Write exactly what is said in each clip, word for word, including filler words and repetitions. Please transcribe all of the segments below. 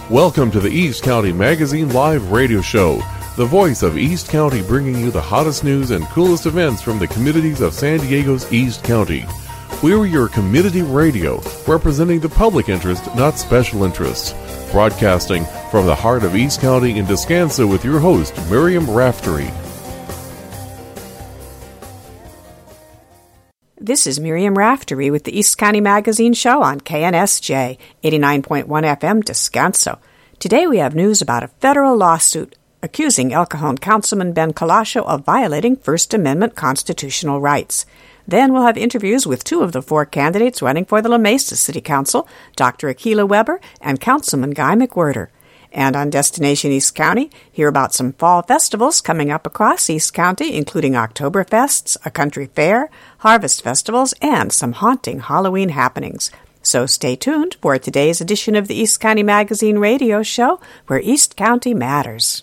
Welcome to the East County Magazine Live Radio Show, the voice of East County, bringing you the hottest news and coolest events from the communities of San Diego's East County. We're your community radio, representing the public interest, not special interests. Broadcasting from the heart of East County in Descanso with your host, Miriam Raftery. This is Miriam Raftery with the East County Magazine Show on K N S J, eighty-nine point one F M, Descanso. Today we have news about a federal lawsuit accusing El Cajon Councilman Ben Colascio of violating First Amendment constitutional rights. Then we'll have interviews with two of the four candidates running for the La Mesa City Council, Doctor Akilah Weber and Councilman Guy McWhirter. And on Destination East County, hear about some fall festivals coming up across East County, including Oktoberfests, a country fair, harvest festivals, and some haunting Halloween happenings. So stay tuned for today's edition of the East County Magazine Radio Show, where East County matters.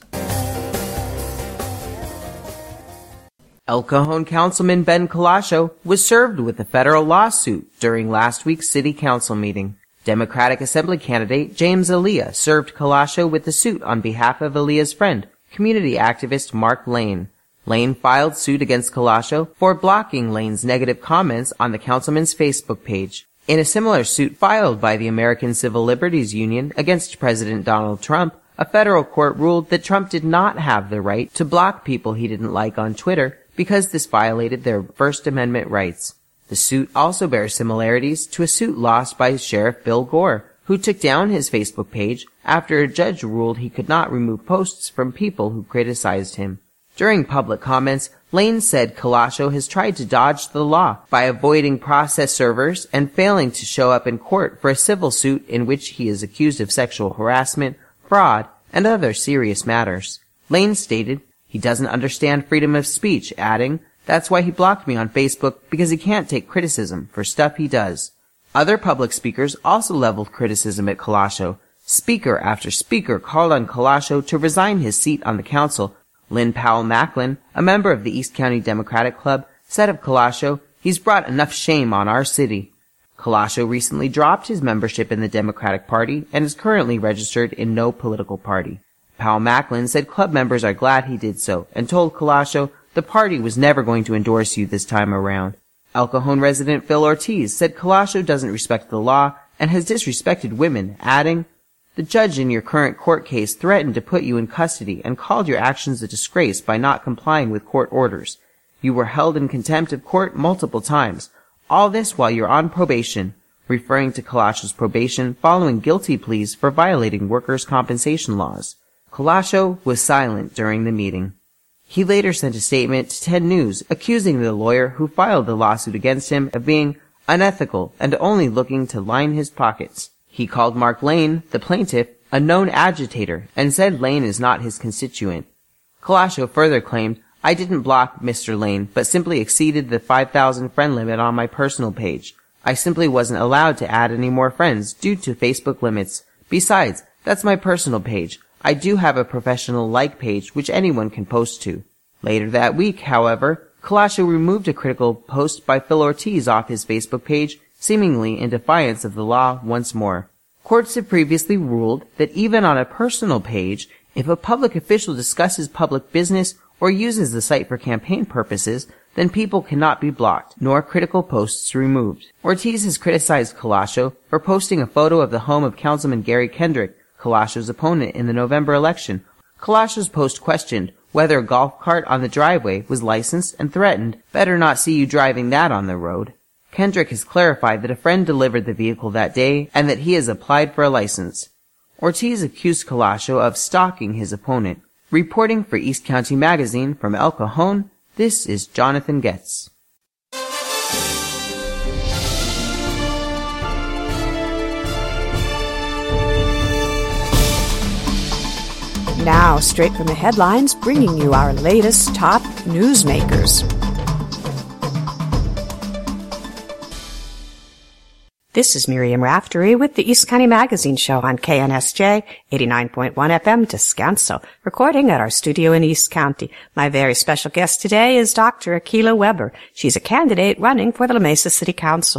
El Cajon Councilman Ben Colascio was served with a federal lawsuit during last week's City Council meeting. Democratic Assembly candidate James Elia served Colascio with the suit on behalf of Elia's friend, community activist Mark Lane. Lane filed suit against Colascio for blocking Lane's negative comments on the councilman's Facebook page. In a similar suit filed by the American Civil Liberties Union against President Donald Trump, a federal court ruled that Trump did not have the right to block people he didn't like on Twitter because this violated their First Amendment rights. The suit also bears similarities to a suit lost by Sheriff Bill Gore, who took down his Facebook page after a judge ruled he could not remove posts from people who criticized him. During public comments, Lane said Colascio has tried to dodge the law by avoiding process servers and failing to show up in court for a civil suit in which he is accused of sexual harassment, fraud, and other serious matters. Lane stated he doesn't understand freedom of speech, adding, "That's why he blocked me on Facebook, because he can't take criticism for stuff he does." Other public speakers also leveled criticism at Colascio. Speaker after speaker called on Colascio to resign his seat on the council. Lynn Powell Macklin, a member of the East County Democratic Club, said of Colascio, "He's brought enough shame on our city." Colascio recently dropped his membership in the Democratic Party and is currently registered in no political party. Powell Macklin said club members are glad he did so and told Colascio the party was never going to endorse you this time around. El Cajon resident Phil Ortiz said Colascio doesn't respect the law and has disrespected women, adding, "The judge in your current court case threatened to put you in custody and called your actions a disgrace by not complying with court orders. You were held in contempt of court multiple times. All this while you're on probation," referring to Colascio's probation following guilty pleas for violating workers' compensation laws. Colascio was silent during the meeting. He later sent a statement to ten News accusing the lawyer who filed the lawsuit against him of being unethical and only looking to line his pockets. He called Mark Lane, the plaintiff, a known agitator and said Lane is not his constituent. Colascio further claimed, "I didn't block Mister Lane, but simply exceeded the five thousand friend limit on my personal page. I simply wasn't allowed to add any more friends due to Facebook limits. Besides, that's my personal page. I do have a professional like page which anyone can post to." Later that week, however, Colascio removed a critical post by Phil Ortiz off his Facebook page, seemingly in defiance of the law once more. Courts have previously ruled that even on a personal page, if a public official discusses public business or uses the site for campaign purposes, then people cannot be blocked, nor critical posts removed. Ortiz has criticized Colascio for posting a photo of the home of Councilman Gary Kendrick, Colascio's opponent in the November election. Colascio's post questioned whether a golf cart on the driveway was licensed and threatened, "Better not see you driving that on the road." Kendrick has clarified that a friend delivered the vehicle that day and that he has applied for a license. Ortiz accused Colascio of stalking his opponent. Reporting for East County Magazine from El Cajon, this is Jonathan Getz. Now, straight from the headlines, bringing you our latest top newsmakers. This is Miriam Raftery with the East County Magazine Show on K N S J, eighty-nine point one F M, Descanso, recording at our studio in East County. My very special guest today is Doctor Akilah Weber. She's a candidate running for the La Mesa City Council.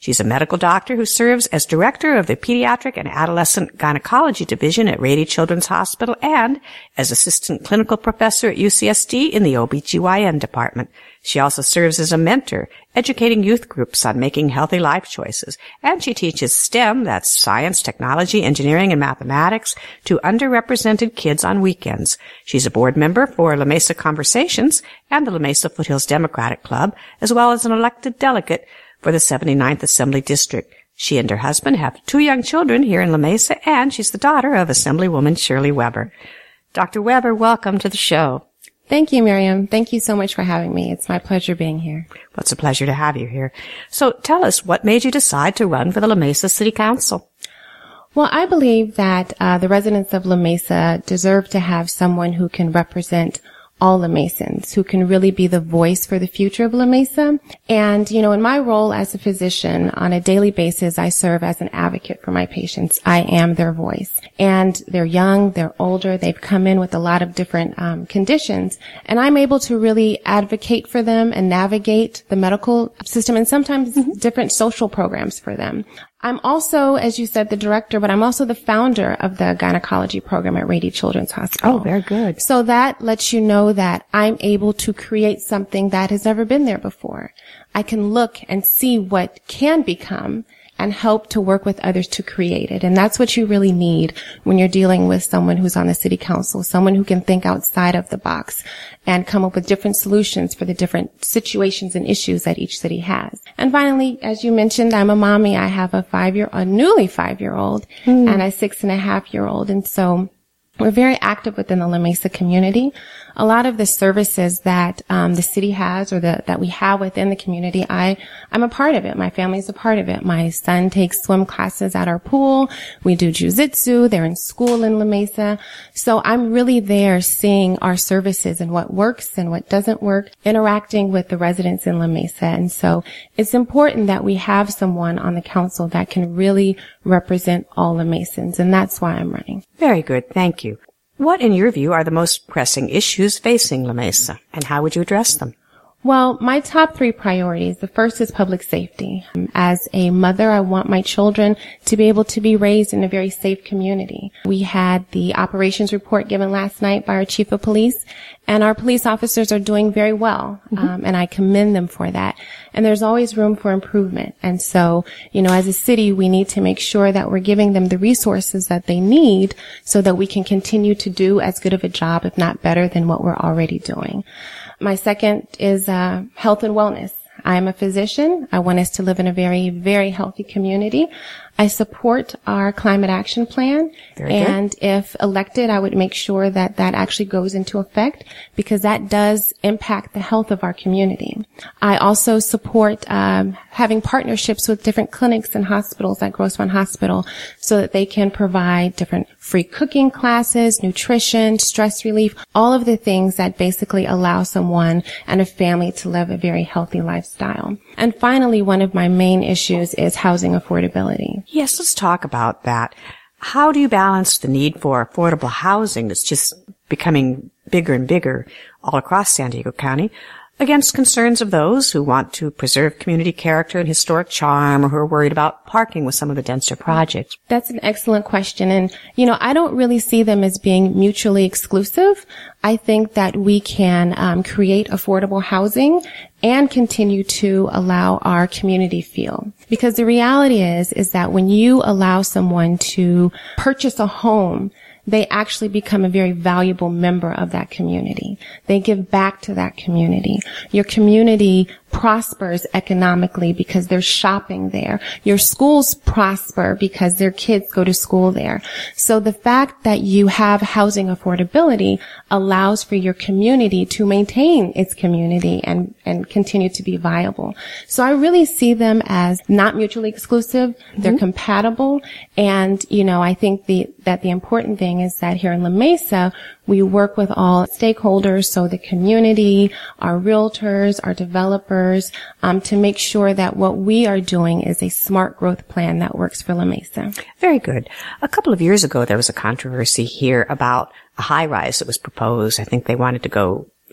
She's a medical doctor who serves as director of the Pediatric and Adolescent Gynecology Division at Rady Children's Hospital and as assistant clinical professor at U C S D in the O B G Y N department. She also serves as a mentor, educating youth groups on making healthy life choices. And she teaches STEM, that's science, technology, engineering, and mathematics, to underrepresented kids on weekends. She's a board member for La Mesa Conversations and the La Mesa Foothills Democratic Club, as well as an elected delegate for the seventy-ninth Assembly District. She and her husband have two young children here in La Mesa, and she's the daughter of Assemblywoman Shirley Weber. Doctor Weber, welcome to the show. Thank you, Miriam. Thank you so much for having me. It's my pleasure being here. Well, it's a pleasure to have you here. So tell us, what made you decide to run for the La Mesa City Council? Well, I believe that uh, the residents of La Mesa deserve to have someone who can represent all La Mesans, who can really be the voice for the future of La Mesa. And, you know, in my role as a physician, on a daily basis, I serve as an advocate for my patients. I am their voice. And they're young, they're older, they've come in with a lot of different um, conditions. And I'm able to really advocate for them and navigate the medical system and sometimes mm-hmm. different social programs for them. I'm also, as you said, the director, but I'm also the founder of the gynecology program at Rady Children's Hospital. Oh, very good. So that lets you know that I'm able to create something that has never been there before. I can look and see what can become and help to work with others to create it. And that's what you really need when you're dealing with someone who's on the city council, someone who can think outside of the box and come up with different solutions for the different situations and issues that each city has. And finally, as you mentioned, I'm a mommy. I have a five-year, a newly five-year-old mm. and a six-and-a-half-year-old. And so we're very active within the La Mesa community. A lot of the services that um, the city has or the, that we have within the community, I, I'm a part of it. My family's a part of it. My son takes swim classes at our pool. We do jiu-jitsu. They're in school in La Mesa. So I'm really there seeing our services and what works and what doesn't work, interacting with the residents in La Mesa. And so it's important that we have someone on the council that can really represent all La Mesans, and that's why I'm running. Very good. Thank you. What, in your view, are the most pressing issues facing La Mesa, and how would you address them? Well, my top three priorities, the first is public safety. As a mother, I want my children to be able to be raised in a very safe community. We had the operations report given last night by our chief of police, and our police officers are doing very well, mm-hmm. um, and I commend them for that. And there's always room for improvement. And so, you know, as a city, we need to make sure that we're giving them the resources that they need so that we can continue to do as good of a job, if not better, than what we're already doing. My second is uh health and wellness. I am a physician. I want us to live in a very, very healthy community. I support our climate action plan. Very and good. If elected, I would make sure that that actually goes into effect because that does impact the health of our community. I also support um having partnerships with different clinics and hospitals like Grossman Hospital so that they can provide different free cooking classes, nutrition, stress relief, all of the things that basically allow someone and a family to live a very healthy lifestyle. And finally, one of my main issues is housing affordability. Yes, let's talk about that. How do you balance the need for affordable housing that's just becoming bigger and bigger all across San Diego County against concerns of those who want to preserve community character and historic charm or who are worried about parking with some of the denser projects? That's an excellent question. And, you know, I don't really see them as being mutually exclusive. I think that we can um, create affordable housing and continue to allow our community feel. Because the reality is, is that when you allow someone to purchase a home, they actually become a very valuable member of that community. They give back to that community. Your community prospers economically because they're shopping there. Your schools prosper because their kids go to school there. So the fact that you have housing affordability allows for your community to maintain its community and, and continue to be viable. So I really see them as not mutually exclusive. Mm-hmm. They're compatible. And, you know, I think the, that the important thing is that here in La Mesa, we work with all stakeholders, so the community, our realtors, our developers, um, to make sure that what we are doing is a smart growth plan that works for La Mesa. Very good. A couple of years ago, there was a controversy here about a high-rise that was proposed. I think they wanted to go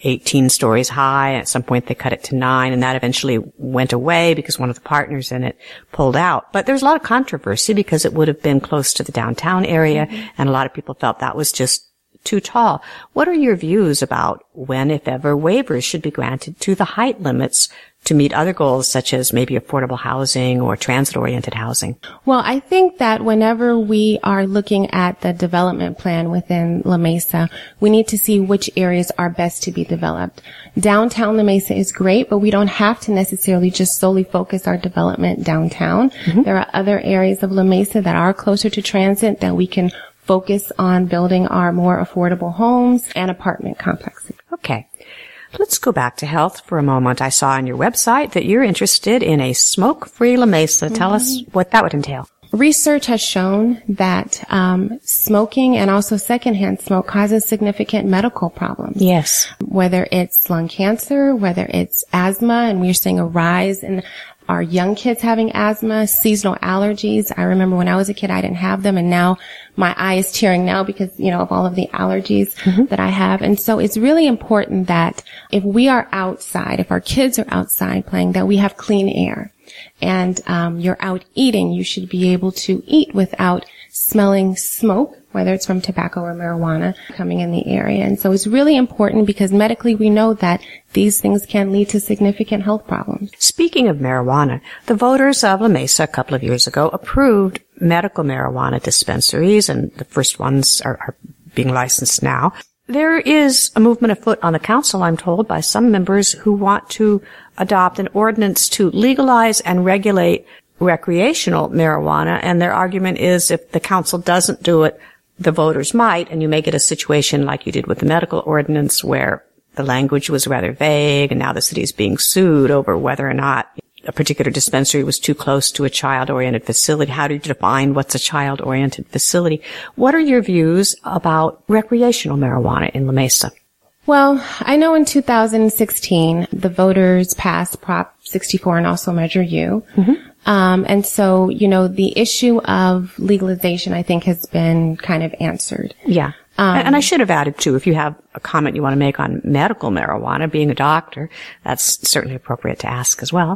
eighteen stories high. At some point they cut it to nine, and that eventually went away because one of the partners in it pulled out. But there's a lot of controversy because it would have been close to the downtown area, mm-hmm. and a lot of people felt that was just too tall. What are your views about when, if ever, waivers should be granted to the height limits to meet other goals such as maybe affordable housing or transit-oriented housing? Well, I think that whenever we are looking at the development plan within La Mesa, we need to see which areas are best to be developed. Downtown La Mesa is great, but we don't have to necessarily just solely focus our development downtown. Mm-hmm. There are other areas of La Mesa that are closer to transit that we can focus on building our more affordable homes and apartment complexes. Okay. Let's go back to health for a moment. I saw on your website that you're interested in a smoke-free La Mesa. Mm-hmm. Tell us what that would entail. Research has shown that um, smoking and also secondhand smoke causes significant medical problems. Yes. Whether it's lung cancer, whether it's asthma, and we're seeing a rise in our young kids having asthma, seasonal allergies. I remember when I was a kid, I didn't have them, and now my eye is tearing now because, you know, of all of the allergies mm-hmm. that I have. And so it's really important that if we are outside, if our kids are outside playing, that we have clean air. And um you're out eating, you should be able to eat without smelling smoke, whether it's from tobacco or marijuana coming in the area. And so it's really important because medically we know that these things can lead to significant health problems. Speaking of marijuana, the voters of La Mesa a couple of years ago approved medical marijuana dispensaries, and the first ones are, are being licensed now. There is a movement afoot on the council, I'm told, by some members who want to adopt an ordinance to legalize and regulate recreational marijuana, and their argument is if the council doesn't do it, the voters might, and you may get a situation like you did with the medical ordinance where the language was rather vague, and now the city is being sued over whether or not a particular dispensary was too close to a child-oriented facility. How do you define what's a child-oriented facility? What are your views about recreational marijuana in La Mesa? Well, I know in two thousand sixteen, the voters passed Prop sixty-four and also Measure U. Mm-hmm. Um, and so, you know, the issue of legalization, I think, has been kind of answered. Yeah. Um, and I should have added, too, if you have a comment you want to make on medical marijuana, being a doctor, that's certainly appropriate to ask as well.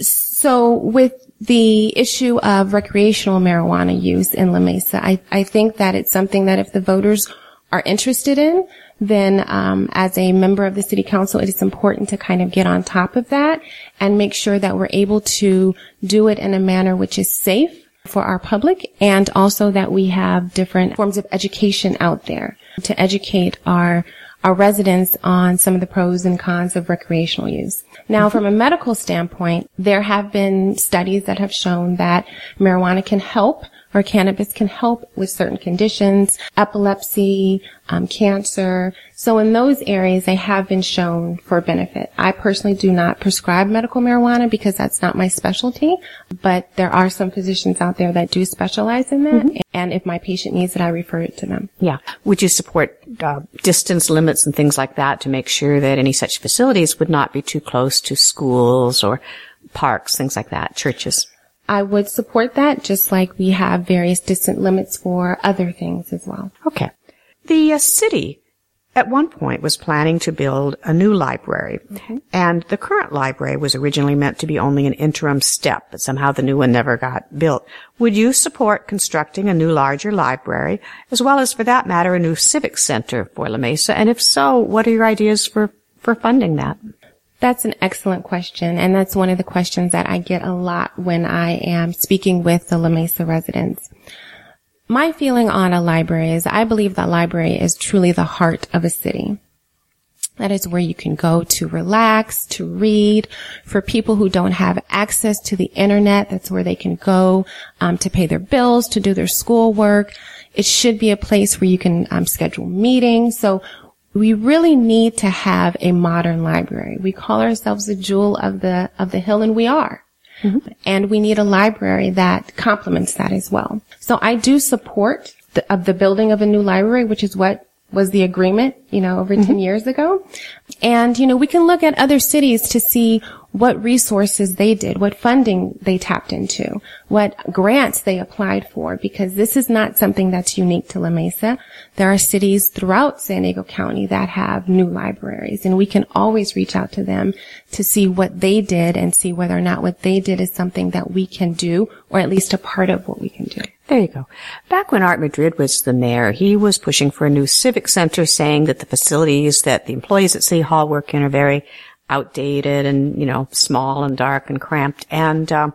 So with the issue of recreational marijuana use in La Mesa, I, I think that it's something that if the voters are interested in, then um as a member of the city council, it is important to kind of get on top of that and make sure that we're able to do it in a manner which is safe for our public, and also that we have different forms of education out there to educate our our residents on some of the pros and cons of recreational use. Now, from a medical standpoint, there have been studies that have shown that marijuana can help, or cannabis can help with certain conditions, epilepsy, um, cancer. So in those areas, they have been shown for benefit. I personally do not prescribe medical marijuana because that's not my specialty, but there are some physicians out there that do specialize in that. Mm-hmm. And if my patient needs it, I refer it to them. Yeah. Would you support uh, distance limits and things like that to make sure that any such facilities would not be too close to schools or parks, things like that, churches? I would support that, just like we have various distance limits for other things as well. Okay. The uh, city at one point was planning to build a new library, mm-hmm. and the current library was originally meant to be only an interim step, but somehow the new one never got built. Would you support constructing a new larger library, as well as, for that matter, a new civic center for La Mesa? And if so, what are your ideas for, for funding that? That's an excellent question, and that's one of the questions that I get a lot when I am speaking with the La Mesa residents. My feeling on a library is I believe that library is truly the heart of a city. That is where you can go to relax, to read. For people who don't have access to the internet, that's where they can go um, to pay their bills, to do their schoolwork. It should be a place where you can um, schedule meetings. So we really need to have a modern library. We call ourselves the jewel of the of the hill, and we are. Mm-hmm. And we need a library that complements that as well. So I do support the, of the building of a new library, which is what was the agreement, you know, over mm-hmm. ten years ago. And, you know, we can look at other cities to see what resources they did, what funding they tapped into, what grants they applied for, because this is not something that's unique to La Mesa. There are cities throughout San Diego County that have new libraries, and we can always reach out to them to see what they did and see whether or not what they did is something that we can do, or at least a part of what we can do. There you go. Back when Art Madrid was the mayor, he was pushing for a new civic center, saying that the facilities that the employees at City Hall work in are very outdated and, you know, small and dark and cramped. And uh,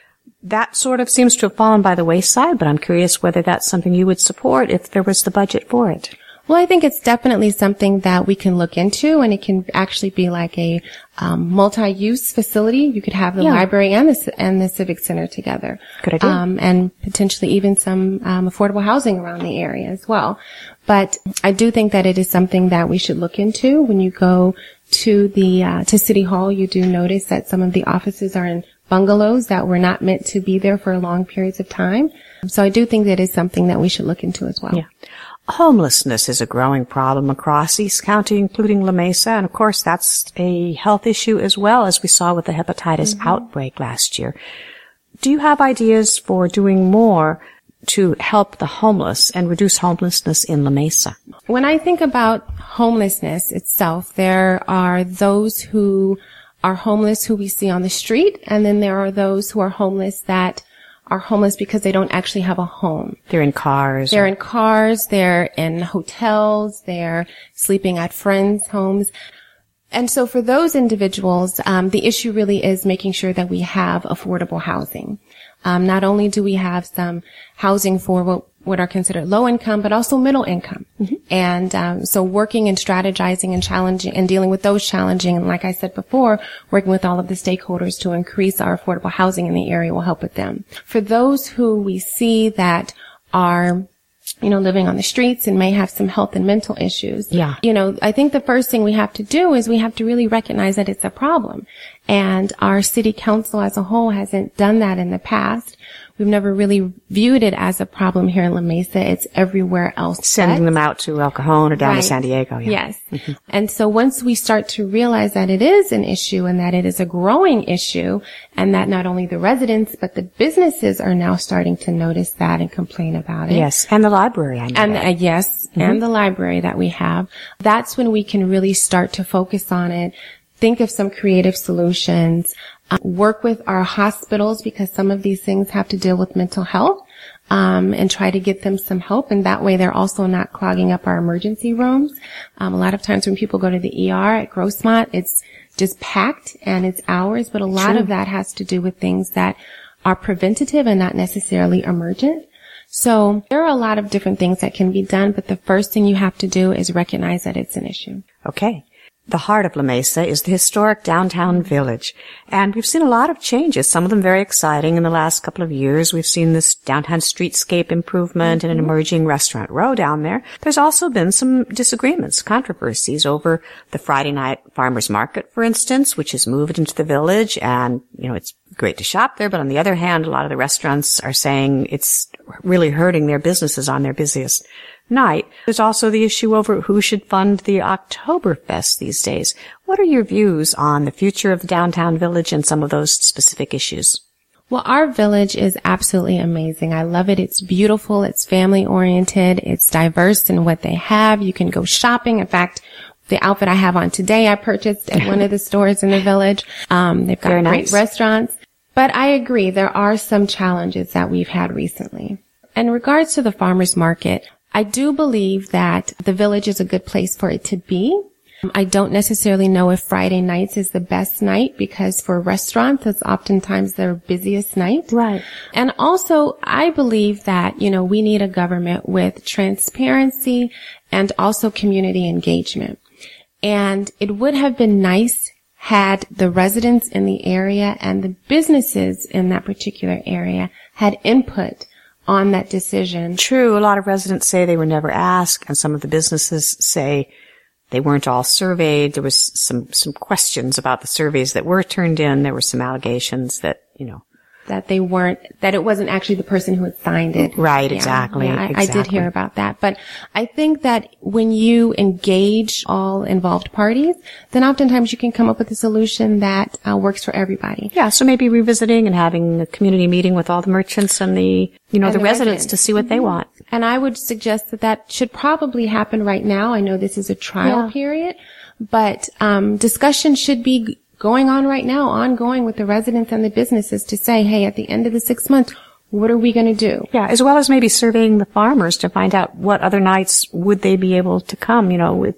that sort of seems to have fallen by the wayside, but I'm curious whether that's something you would support if there was the budget for it. Well, I think it's definitely something that we can look into, and it can actually be like a um, multi-use facility. You could have the yeah. library and the and the civic center together. Good idea. Um, and potentially even some um, affordable housing around the area as well. But I do think that it is something that we should look into. When you go to the uh, to City Hall, you do notice that some of the offices are in bungalows that were not meant to be there for long periods of time. So I do think that is something that we should look into as well. Yeah. Homelessness is a growing problem across East County, including La Mesa, and of course that's a health issue as well, as we saw with the hepatitis mm-hmm. outbreak last year. Do you have ideas for doing more to help the homeless and reduce homelessness in La Mesa? When I think about homelessness itself, there are those who are homeless who we see on the street, and then there are those who are homeless that are homeless because they don't actually have a home. They're in cars. They're or... in cars, they're in hotels, they're sleeping at friends' homes. And so for those individuals, um, the issue really is making sure that we have affordable housing. Um, not only do we have some housing for what, what are considered low income, but also middle income. Mm-hmm. And um, so working and strategizing and challenging and dealing with those challenging, and like I said before, working with all of the stakeholders to increase our affordable housing in the area will help with them. For those who we see that are you know, living on the streets and may have some health and mental issues. Yeah. You know, I think the first thing we have to do is we have to really recognize that it's a problem. And our city council as a whole hasn't done that in the past. We've never really viewed it as a problem here in La Mesa. It's everywhere else. Sending set. them out to El Cajon or down right. to San Diego. Yeah. Yes. Mm-hmm. And so once we start to realize that it is an issue and that it is a growing issue, and that not only the residents but the businesses are now starting to notice that and complain about it. Yes. And the library. I know and that. uh, yes, mm-hmm. and the library that we have. That's when we can really start to focus on it. Think of some creative solutions. Uh, work with our hospitals, because some of these things have to deal with mental health, um, and try to get them some help. And that way they're also not clogging up our emergency rooms. Um, a lot of times when people go to the E R at Grossmont, it's just packed and it's hours, but a lot True. of that has to do with things that are preventative and not necessarily emergent. So there are a lot of different things that can be done, but the first thing you have to do is recognize that it's an issue. Okay. The heart of La Mesa is the historic downtown village, and we've seen a lot of changes, some of them very exciting in the last couple of years. We've seen this downtown streetscape improvement mm-hmm. and an emerging restaurant row down there. There's also been some disagreements, controversies over the Friday night farmers market, for instance, which has moved into the village, and, you know, it's great to shop there, but on the other hand, a lot of the restaurants are saying it's really hurting their businesses on their busiest night. There's also the issue over who should fund the Oktoberfest these days. What are your views on the future of the downtown village and some of those specific issues? Well, our village is absolutely amazing. I love it. It's beautiful. It's family oriented. It's diverse in what they have. You can go shopping. In fact, the outfit I have on today, I purchased at one of the stores in the village. Um, they've got Very great nice. restaurants. But I agree, there are some challenges that we've had recently. In regards to the farmers market, I do believe that the village is a good place for it to be. I don't necessarily know if Friday nights is the best night, because for restaurants, it's oftentimes their busiest night. Right. And also, I believe that, you know, we need a government with transparency and also community engagement. And it would have been nice had the residents in the area and the businesses in that particular area had input on that decision. True. A lot of residents say they were never asked, and some of the businesses say they weren't all surveyed. There was some, some questions about the surveys that were turned in. There were some allegations that, you know, that they weren't, that it wasn't actually the person who had signed it. Right, Yeah, exactly, yeah, I, exactly. I did hear about that. But I think that when you engage all involved parties, then oftentimes you can come up with a solution that uh, works for everybody. Yeah, so maybe revisiting and having a community meeting with all the merchants and the, you know, And the, the residents residents. to see what they want. And I would suggest that that should probably happen right now. I know this is a trial Yeah. period, but um, discussion should be g- going on right now, ongoing with the residents and the businesses to say, hey, at the end of the six months, what are we going to do? Yeah, as well as maybe surveying the farmers to find out what other nights would they be able to come, you know, with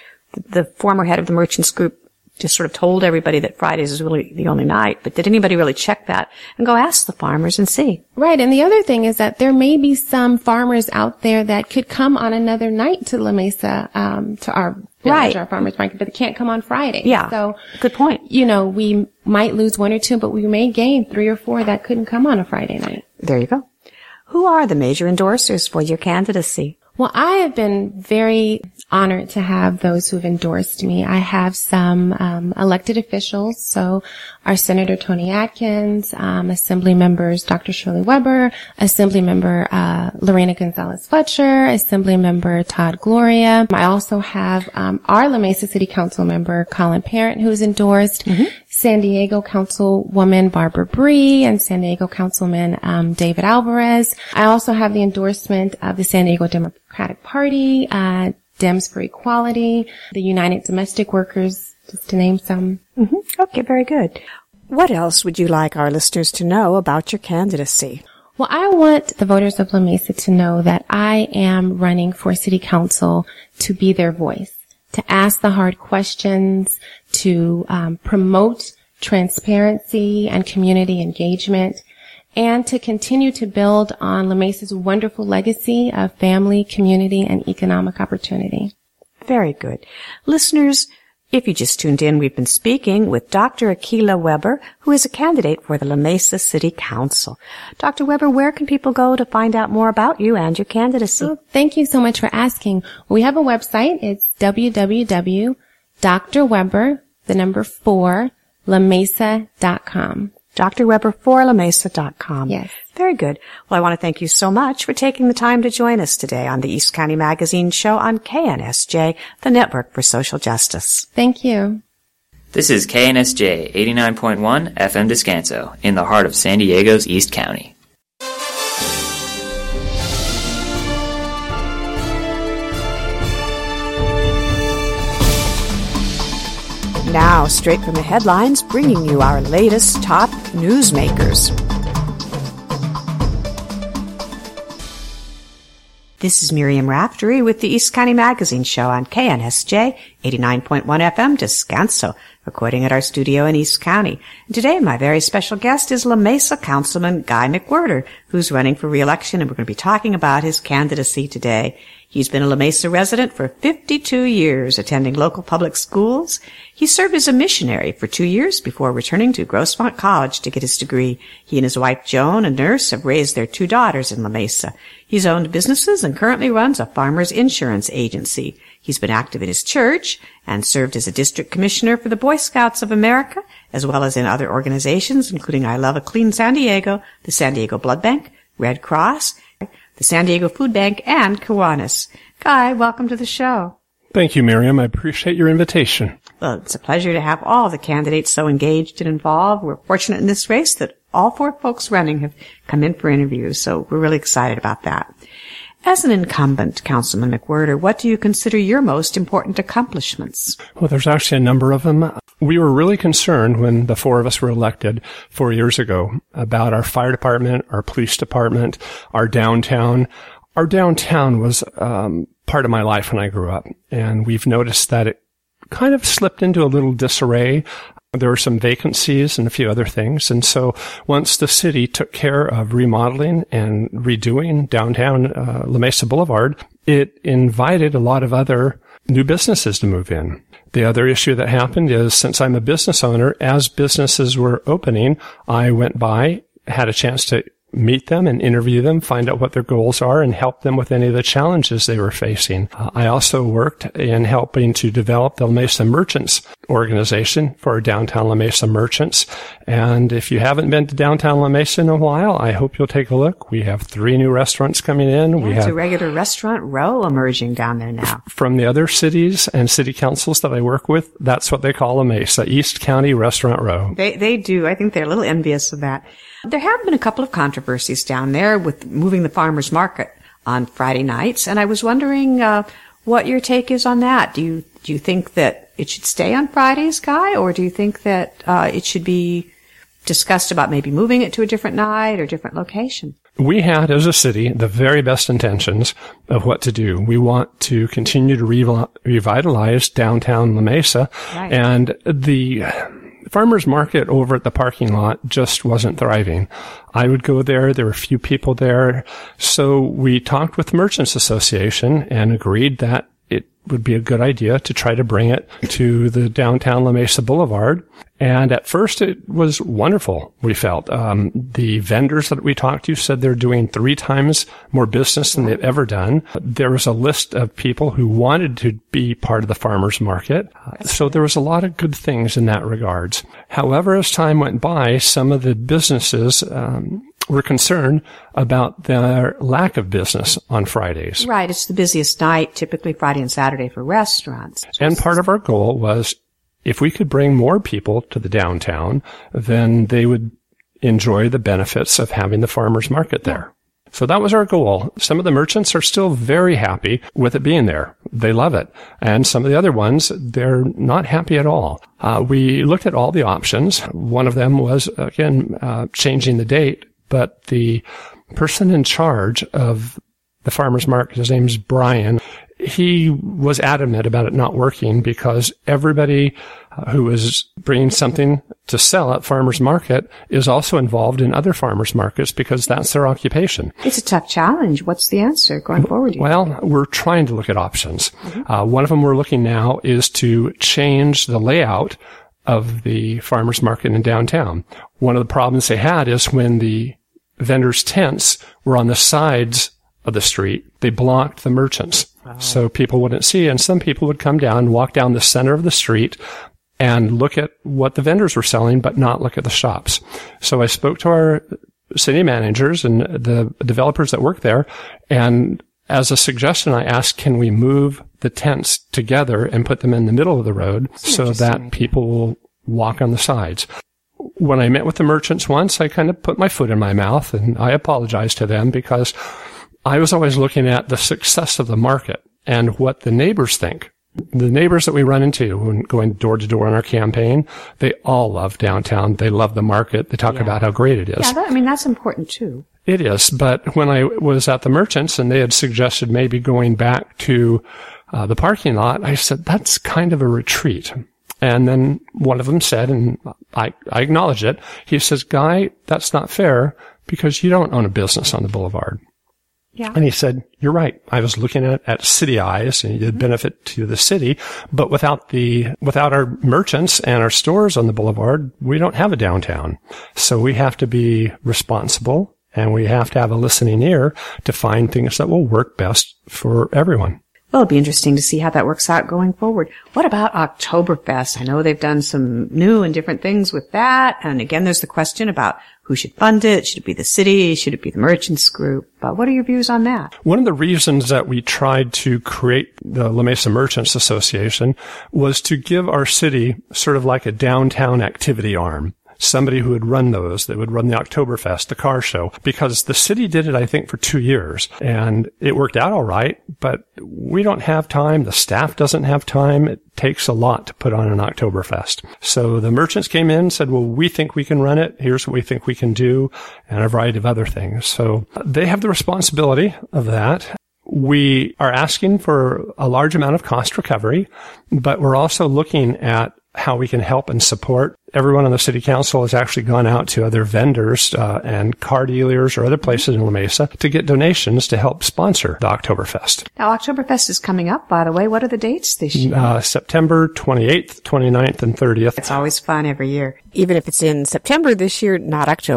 the former head of the merchants group just sort of told everybody that Fridays is really the only night, but did anybody really check that and go ask the farmers and see? Right. And the other thing is that there may be some farmers out there that could come on another night to La Mesa, um, to our village, Right. our farmers market, but they can't come on Friday. Yeah. So, Good point. you know, we might lose one or two, but we may gain three or four that couldn't come on a Friday night. There you go. Who are the major endorsers for your candidacy? Well, I have been very honored to have those who've endorsed me. I have some um, elected officials, so our Senator Tony Atkins, um, Assembly members Doctor Shirley Weber, Assembly member uh, Lorena Gonzalez Fletcher, Assembly member Todd Gloria. I also have um, our La Mesa City Council member Colin Parent, who's endorsed. Mm-hmm. San Diego Councilwoman Barbara Bree and San Diego Councilman um, David Alvarez. I also have the endorsement of the San Diego Democratic Party, uh, Dems for Equality, the United Domestic Workers, just to name some. Mm-hmm. Okay, very good. What else would you like our listeners to know about your candidacy? Well, I want the voters of La Mesa to know that I am running for City Council to be their voice, to ask the hard questions, to um, promote transparency and community engagement, and to continue to build on La Mesa's wonderful legacy of family, community, and economic opportunity. Very good. Listeners, if you just tuned in, we've been speaking with Doctor Akilah Weber, who is a candidate for the La Mesa City Council. Doctor Weber, where can people go to find out more about you and your candidacy? Well, thank you so much for asking. We have a website. It's w w w dot d r weber, the number four, la mesa dot com. D R Weber for La Mesa dot com. Yes. Very good. Well, I want to thank you so much for taking the time to join us today on the East County Magazine Show on K N S J, the Network for Social Justice. Thank you. This is K N S J eighty-nine point one F M Descanso, in the heart of San Diego's East County. Now, straight from the headlines, bringing you our latest top newsmakers. This is Miriam Raftery with the East County Magazine Show on K N S J eighty-nine point one F M Descanso, recording at our studio in East County. And today, my very special guest is La Mesa Councilman Guy McWhirter, who's running for re-election, and we're going to be talking about his candidacy today. He's been a La Mesa resident for fifty-two years, attending local public schools. He served as a missionary for two years before returning to Grossmont College to get his degree. He and his wife, Joan, a nurse, have raised their two daughters in La Mesa. He's owned businesses and currently runs a farmers insurance agency. He's been active in his church and served as a district commissioner for the Boy Scouts of America, as well as in other organizations, including I Love a Clean San Diego, the San Diego Blood Bank, Red Cross, the San Diego Food Bank, and Kiwanis. Guy, welcome to the show. Thank you, Miriam. I appreciate your invitation. Well, it's a pleasure to have all the candidates so engaged and involved. We're fortunate in this race that all four folks running have come in for interviews, so we're really excited about that. As an incumbent, Councilman McWhirter, what do you consider your most important accomplishments? Well, there's actually a number of them. We were really concerned when the four of us were elected four years ago about our fire department, our police department, our downtown. Our downtown was um, part of my life when I grew up, and we've noticed that it kind of slipped into a little disarray. There were some vacancies and a few other things. And so once the city took care of remodeling and redoing downtown uh, La Mesa Boulevard, it invited a lot of other new businesses to move in. The other issue that happened is, since I'm a business owner, as businesses were opening, I went by, had a chance to meet them and interview them, find out what their goals are, and help them with any of the challenges they were facing. Uh, I also worked in helping to develop the La Mesa Merchants organization for downtown La Mesa merchants. And if you haven't been to downtown La Mesa in a while, I hope you'll take a look. We have three new restaurants coming in. Yeah, we it's have a regular restaurant row emerging down there now. From the other cities and city councils that I work with, that's what they call La Mesa, East County Restaurant Row. They they do. I think they're a little envious of that. There have been a couple of controversies down there with moving the farmers market on Friday nights, and I was wondering uh, what your take is on that. Do you do you think that it should stay on Fridays, Guy, or do you think that uh, it should be discussed about maybe moving it to a different night or different location? We had, as a city, the very best intentions of what to do. We want to continue to revi- revitalize downtown La Mesa, right. And the farmers market over at the parking lot just wasn't thriving. I would go there. There were few people there. So we talked with the Merchants Association and agreed that it would be a good idea to try to bring it to the downtown La Mesa Boulevard. And at first it was wonderful, we felt. Um, the vendors that we talked to said they're doing three times more business than they've ever done. There was a list of people who wanted to be part of the farmers market. So there was a lot of good things in that regards. However, as time went by, some of the businesses, um, were concerned about their lack of business on Fridays. Right. It's the busiest night, typically Friday and Saturday for restaurants. And part of our goal was if we could bring more people to the downtown, then they would enjoy the benefits of having the farmers market there. So that was our goal. Some of the merchants are still very happy with it being there. They love it. And some of the other ones, they're not happy at all. Uh, we looked at all the options. One of them was, again, uh, changing the date. But the person in charge of the farmers market, his name's Brian, he was adamant about it not working because everybody who is bringing something to sell at farmers market is also involved in other farmers markets because that's their occupation. It's a tough challenge. What's the answer going forward? Well, we're trying to look at options. Mm-hmm. Uh, one of them we're looking now is to change the layout of the farmers market in downtown. One of the problems they had is when the vendors' tents were on the sides of the street, they blocked the merchants. Wow. So people wouldn't see, and some people would come down, walk down the center of the street, and look at what the vendors were selling, but not look at the shops. So I spoke to our city managers and the developers that work there, and as a suggestion, I asked, can we move the tents together and put them in the middle of the road so that people will walk on the sides? When I met with the merchants once, I kind of put my foot in my mouth and I apologized to them because I was always looking at the success of the market and what the neighbors think. The neighbors that we run into when going door to door on our campaign, they all love downtown. They love the market. They talk yeah. about how great it is. Yeah, that, I mean, that's important too. It is. But when I was at the merchants and they had suggested maybe going back to uh, the parking lot, I said, that's kind of a retreat. And then one of them said, and I, I acknowledge it, he says, Guy, that's not fair because you don't own a business on the boulevard. Yeah. And he said, you're right. I was looking at, at city eyes and the benefit to the city, but without the, without our merchants and our stores on the boulevard, we don't have a downtown. So we have to be responsible and we have to have a listening ear to find things that will work best for everyone. Well, it'll be interesting to see how that works out going forward. What about Oktoberfest? I know they've done some new and different things with that. And again, there's the question about who should fund it. Should it be the city? Should it be the merchants group? But what are your views on that? One of the reasons that we tried to create the La Mesa Merchants Association was to give our city sort of like a downtown activity arm. Somebody who would run those, that would run the Oktoberfest, the car show, because the city did it, I think, for two years and it worked out all right, but we don't have time. The staff doesn't have time. It takes a lot to put on an Oktoberfest. So the merchants came in and said, well, we think we can run it. Here's what we think we can do and a variety of other things. So they have the responsibility of that. We are asking for a large amount of cost recovery, but we're also looking at how we can help and support. Everyone on the city council has actually gone out to other vendors uh, and car dealers or other places in La Mesa to get donations to help sponsor the Oktoberfest. Now, Oktoberfest is coming up, by the way. What are the dates this year? Uh, September twenty-eighth, twenty-ninth, and thirtieth. It's always fun every year. Even if it's in September this year, not October.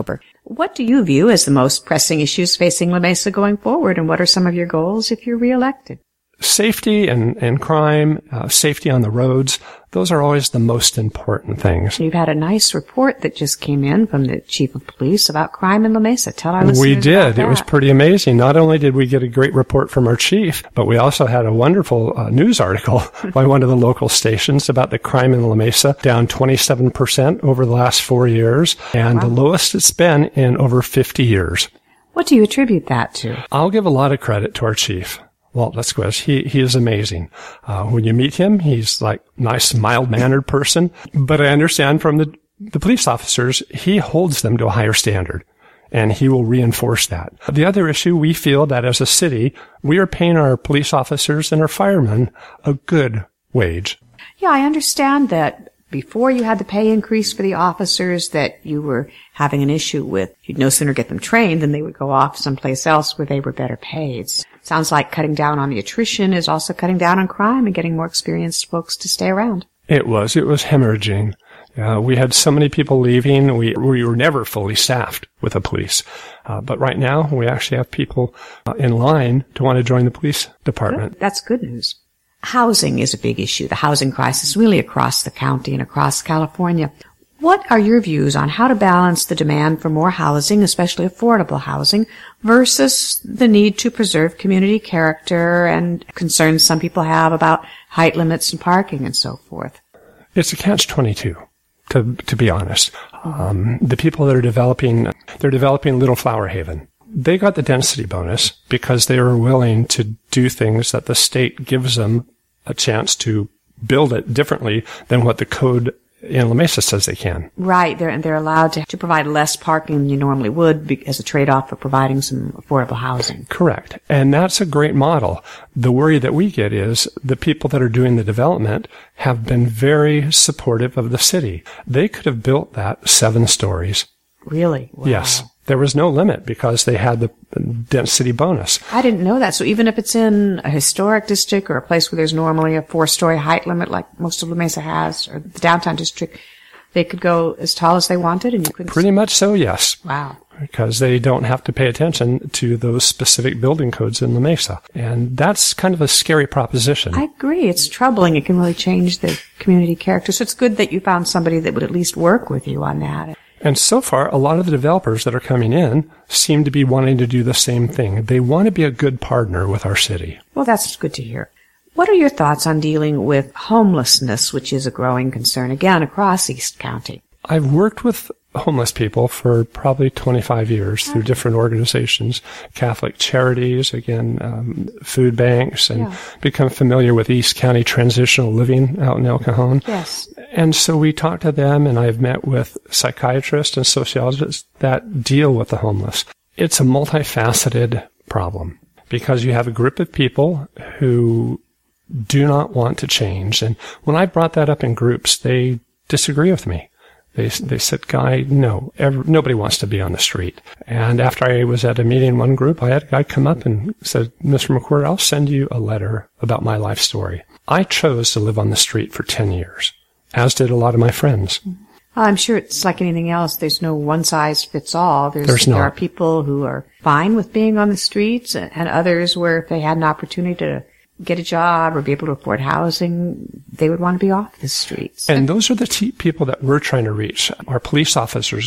What do you view as the most pressing issues facing La Mesa going forward, and what are some of your goals if you're reelected? Safety and, and crime, uh, safety on the roads, those are always the most important things. You've had a nice report that just came in from the chief of police about crime in La Mesa. Tell our listeners We did. about that. It was pretty amazing. Not only did we get a great report from our chief, but we also had a wonderful uh, news article by one of the local stations about the crime in La Mesa, down twenty-seven percent over the last four years, and wow. the lowest it's been in over fifty years. What do you attribute that to? I'll give a lot of credit to our chief, Walt Lesquez. He, he is amazing. Uh, when you meet him, he's like nice, mild-mannered person. But I understand from the, the police officers, he holds them to a higher standard, and he will reinforce that. The other issue, we feel that as a city, we are paying our police officers and our firemen a good wage. Yeah, I understand that before you had the pay increase for the officers that you were having an issue with. You'd no sooner get them trained than they would go off someplace else where they were better paid. Sounds like cutting down on the attrition is also cutting down on crime and getting more experienced folks to stay around. It was. It was hemorrhaging. Uh, we had so many people leaving. We we were never fully staffed with the police. Uh, but right now, we actually have people uh, in line to want to join the police department. Good. That's good news. Housing is a big issue. The housing crisis really across the county and across California. What are your views on how to balance the demand for more housing, especially affordable housing, versus the need to preserve community character and concerns some people have about height limits and parking and so forth? It's a catch twenty-two, to to be honest. Um, the people that are developing, they're developing Little Flower Haven. They got the density bonus because they were willing to do things that the state gives them a chance to build it differently than what the code in La Mesa says they can. Right. They're, they're allowed to, to provide less parking than you normally would be, as a trade-off for providing some affordable housing. Correct. And that's a great model. The worry that we get is the people that are doing the development have been very supportive of the city. They could have built that seven stories. Really? Wow. Yes. There was no limit because they had the density bonus. I didn't know that. So even if it's in a historic district or a place where there's normally a four-story height limit like most of La Mesa has, or the downtown district, they could go as tall as they wanted and you couldn't... Pretty much so, yes. Wow. Because they don't have to pay attention to those specific building codes in La Mesa. And that's kind of a scary proposition. I agree. It's troubling. It can really change the community character. So it's good that you found somebody that would at least work with you on that. And so far, a lot of the developers that are coming in seem to be wanting to do the same thing. They want to be a good partner with our city. Well, that's good to hear. What are your thoughts on dealing with homelessness, which is a growing concern, again, across East County? I've worked with homeless people for probably twenty-five years through different organizations, Catholic Charities, again, um, food banks, and yeah. become familiar with East County Transitional Living out in El Cajon. Yes. And so we talk to them, and I've met with psychiatrists and sociologists that deal with the homeless. It's a multifaceted problem because you have a group of people who do not want to change. And when I brought that up in groups, they disagree with me. They they said, Guy, no, every, nobody wants to be on the street. And after I was at a meeting in one group, I had a guy come up and said, Mister McWhirter, I'll send you a letter about my life story. I chose to live on the street for ten years, as did a lot of my friends. I'm sure it's like anything else. There's no one size fits all. There's, There's there not. are people who are fine with being on the streets and, and others where if they had an opportunity to get a job or be able to afford housing, they would want to be off the streets. And those are the t- people that we're trying to reach. Our police officers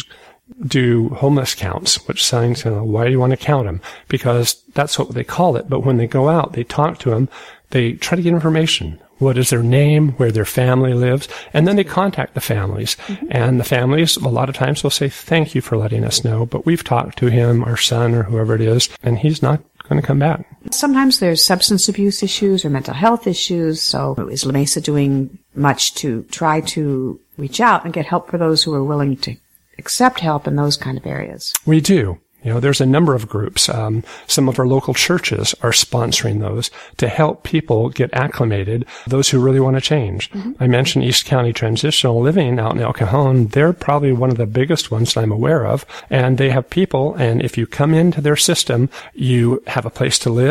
do homeless counts, which sounds, you know, why do you want to count them? Because that's what they call it. But when they go out, they talk to them, they try to get information. What is their name, where their family lives, and then they contact the families. Mm-hmm. And the families, a lot of times, will say, thank you for letting us know, but we've talked to him, our son, or whoever it is, and he's not going to come back. Sometimes there's substance abuse issues or mental health issues, so is La Mesa doing much to try to reach out and get help for those who are willing to accept help in those kind of areas? We do. You know, there's a number of groups. Um, some of our local churches are sponsoring those to help people get acclimated, those who really want to change. Mm-hmm. I mentioned East County Transitional Living out in El Cajon. They're probably one of the biggest ones that I'm aware of. And they have people, and if you come into their system, you have a place to live,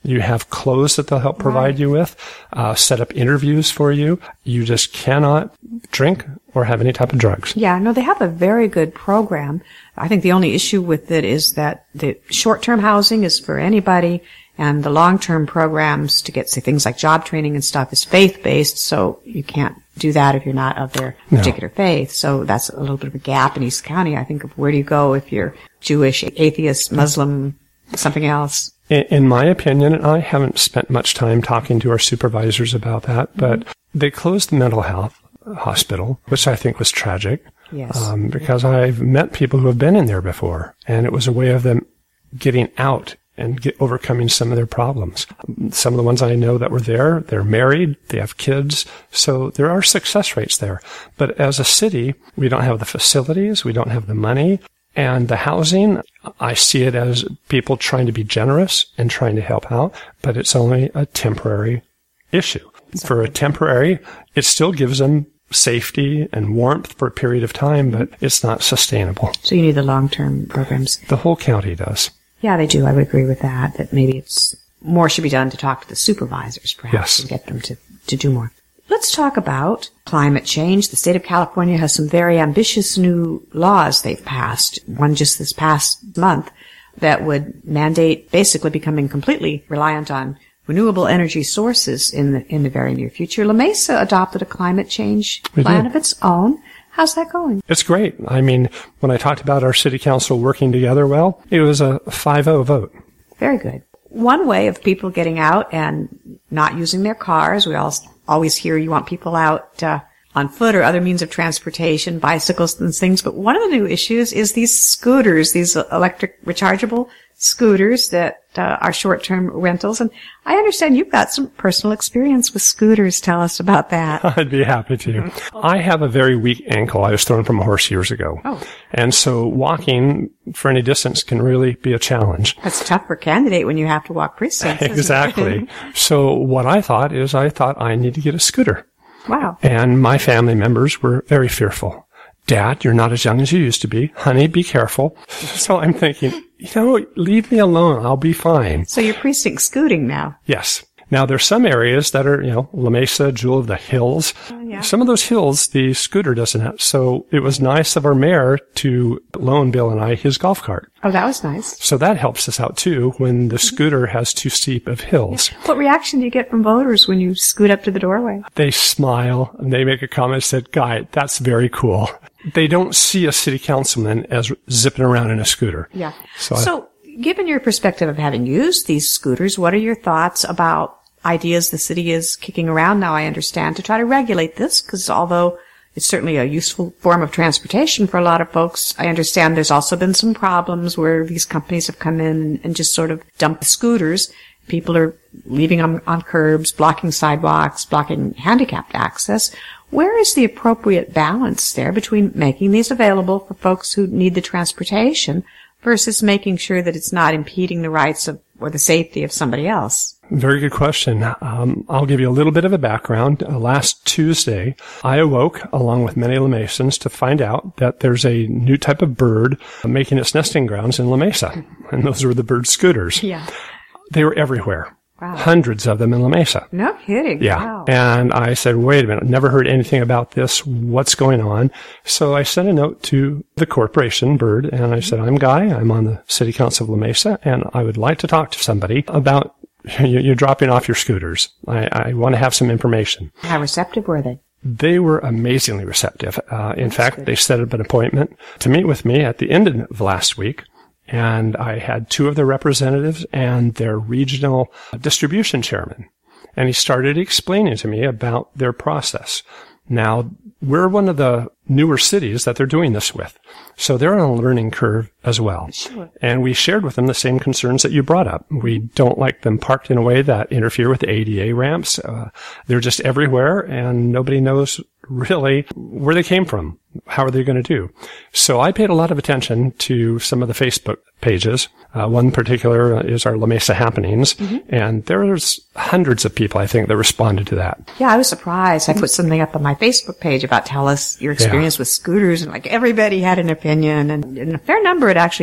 You have clothes that they'll help provide right. you with, uh, set up interviews for you. You just cannot drink or have any type of drugs. Yeah, no, they have a very good program. I think the only issue with it is that the short-term housing is for anybody, and the long-term programs to get, say, things like job training and stuff is faith-based, so you can't do that if you're not of their particular no. faith. So that's a little bit of a gap in East County. I think of where do you go if you're Jewish, atheist, Muslim, something else. In my opinion, and I haven't spent much time talking to our supervisors about that, but mm-hmm. they closed the mental health hospital, which I think was tragic. Yes. Um, because I've met people who have been in there before, and it was a way of them getting out and get, overcoming some of their problems. Some of the ones I know that were there, they're married, they have kids, so there are success rates there. But as a city, we don't have the facilities, we don't have the money. And the housing, I see it as people trying to be generous and trying to help out, but it's only a temporary issue. Exactly. For a temporary, it still gives them safety and warmth for a period of time, but it's not sustainable. So you need the long-term programs. The whole county does. Yeah, they do. I would agree with that, that maybe it's more should be done to talk to the supervisors, perhaps, yes. and get them to, to do more. Let's talk about climate change. The state of California has some very ambitious new laws they've passed. One just this past month that would mandate basically becoming completely reliant on renewable energy sources in the in the very near future. La Mesa adopted a climate change we plan did. of its own. How's that going? It's great. I mean, when I talked about our city council working together well, it was a five oh vote. Very good. One way of people getting out and not using their cars, we all always hear you want people out uh, on foot or other means of transportation, bicycles and things, but one of the new issues is these scooters, these electric rechargeable scooters that uh, are short-term rentals. And I understand you've got some personal experience with scooters. Tell us about that. I'd be happy to. I have a very weak ankle. I was thrown from a horse years ago. Oh. And so walking for any distance can really be a challenge. That's tough for a candidate when you have to walk precincts. Exactly. So what I thought is I thought I need to get a scooter. Wow. And my family members were very fearful. Dad, you're not as young as you used to be. Honey, be careful. So I'm thinking, you know, leave me alone. I'll be fine. So you're precinct scooting now. Yes. Now, there's some areas that are, you know, La Mesa, Jewel of the Hills. Oh, yeah. Some of those hills, the scooter doesn't have. So it was nice of our mayor to loan Bill and I his golf cart. Oh, that was nice. So that helps us out, too, when the scooter has too steep of hills. Yeah. What reaction do you get from voters when you scoot up to the doorway? They smile, and they make a comment that said, Guy, that's very cool. They don't see a city councilman as zipping around in a scooter. Yeah. So, so given your perspective of having used these scooters, what are your thoughts about ideas the city is kicking around now, I understand, to try to regulate this? Because although it's certainly a useful form of transportation for a lot of folks, I understand there's also been some problems where these companies have come in and just sort of dumped scooters. People are leaving them on curbs, blocking sidewalks, blocking handicapped access. Where is the appropriate balance there between making these available for folks who need the transportation versus making sure that it's not impeding the rights of or the safety of somebody else? Very good question. Um, I'll give you a little bit of a background. Uh, last Tuesday, I awoke, along with many La Mesans, to find out that there's a new type of bird making its nesting grounds in La Mesa, and those were the bird scooters. Yeah. They were everywhere. Wow. Hundreds of them in La Mesa. No kidding. Yeah. Wow. And I said, wait a minute, never heard anything about this. What's going on? So I sent a note to the corporation, Bird, and I said, I'm Guy. I'm on the City Council of La Mesa, and I would like to talk to somebody about you're dropping off your scooters. I, I want to have some information. How receptive were they? They were amazingly receptive. Uh, in That's fact, good. They set up an appointment to meet with me at the end of last week. And I had two of their representatives and their regional distribution chairman. And he started explaining to me about their process. Now, we're one of the newer cities that they're doing this with. So they're on a learning curve as well. Sure. And we shared with them the same concerns that you brought up. We don't like them parked in a way that interfere with the A D A ramps. Uh, they're just everywhere, and nobody knows really where they came from. How are they going to do? So I paid a lot of attention to some of the Facebook pages. Uh, one particular is our La Mesa Happenings, mm-hmm. and there's hundreds of people, I think, that responded to that. Yeah, I was surprised. I put something up on my Facebook page about tell us your experience yeah. with scooters, and like everybody had an opinion, and, and a fair number had actually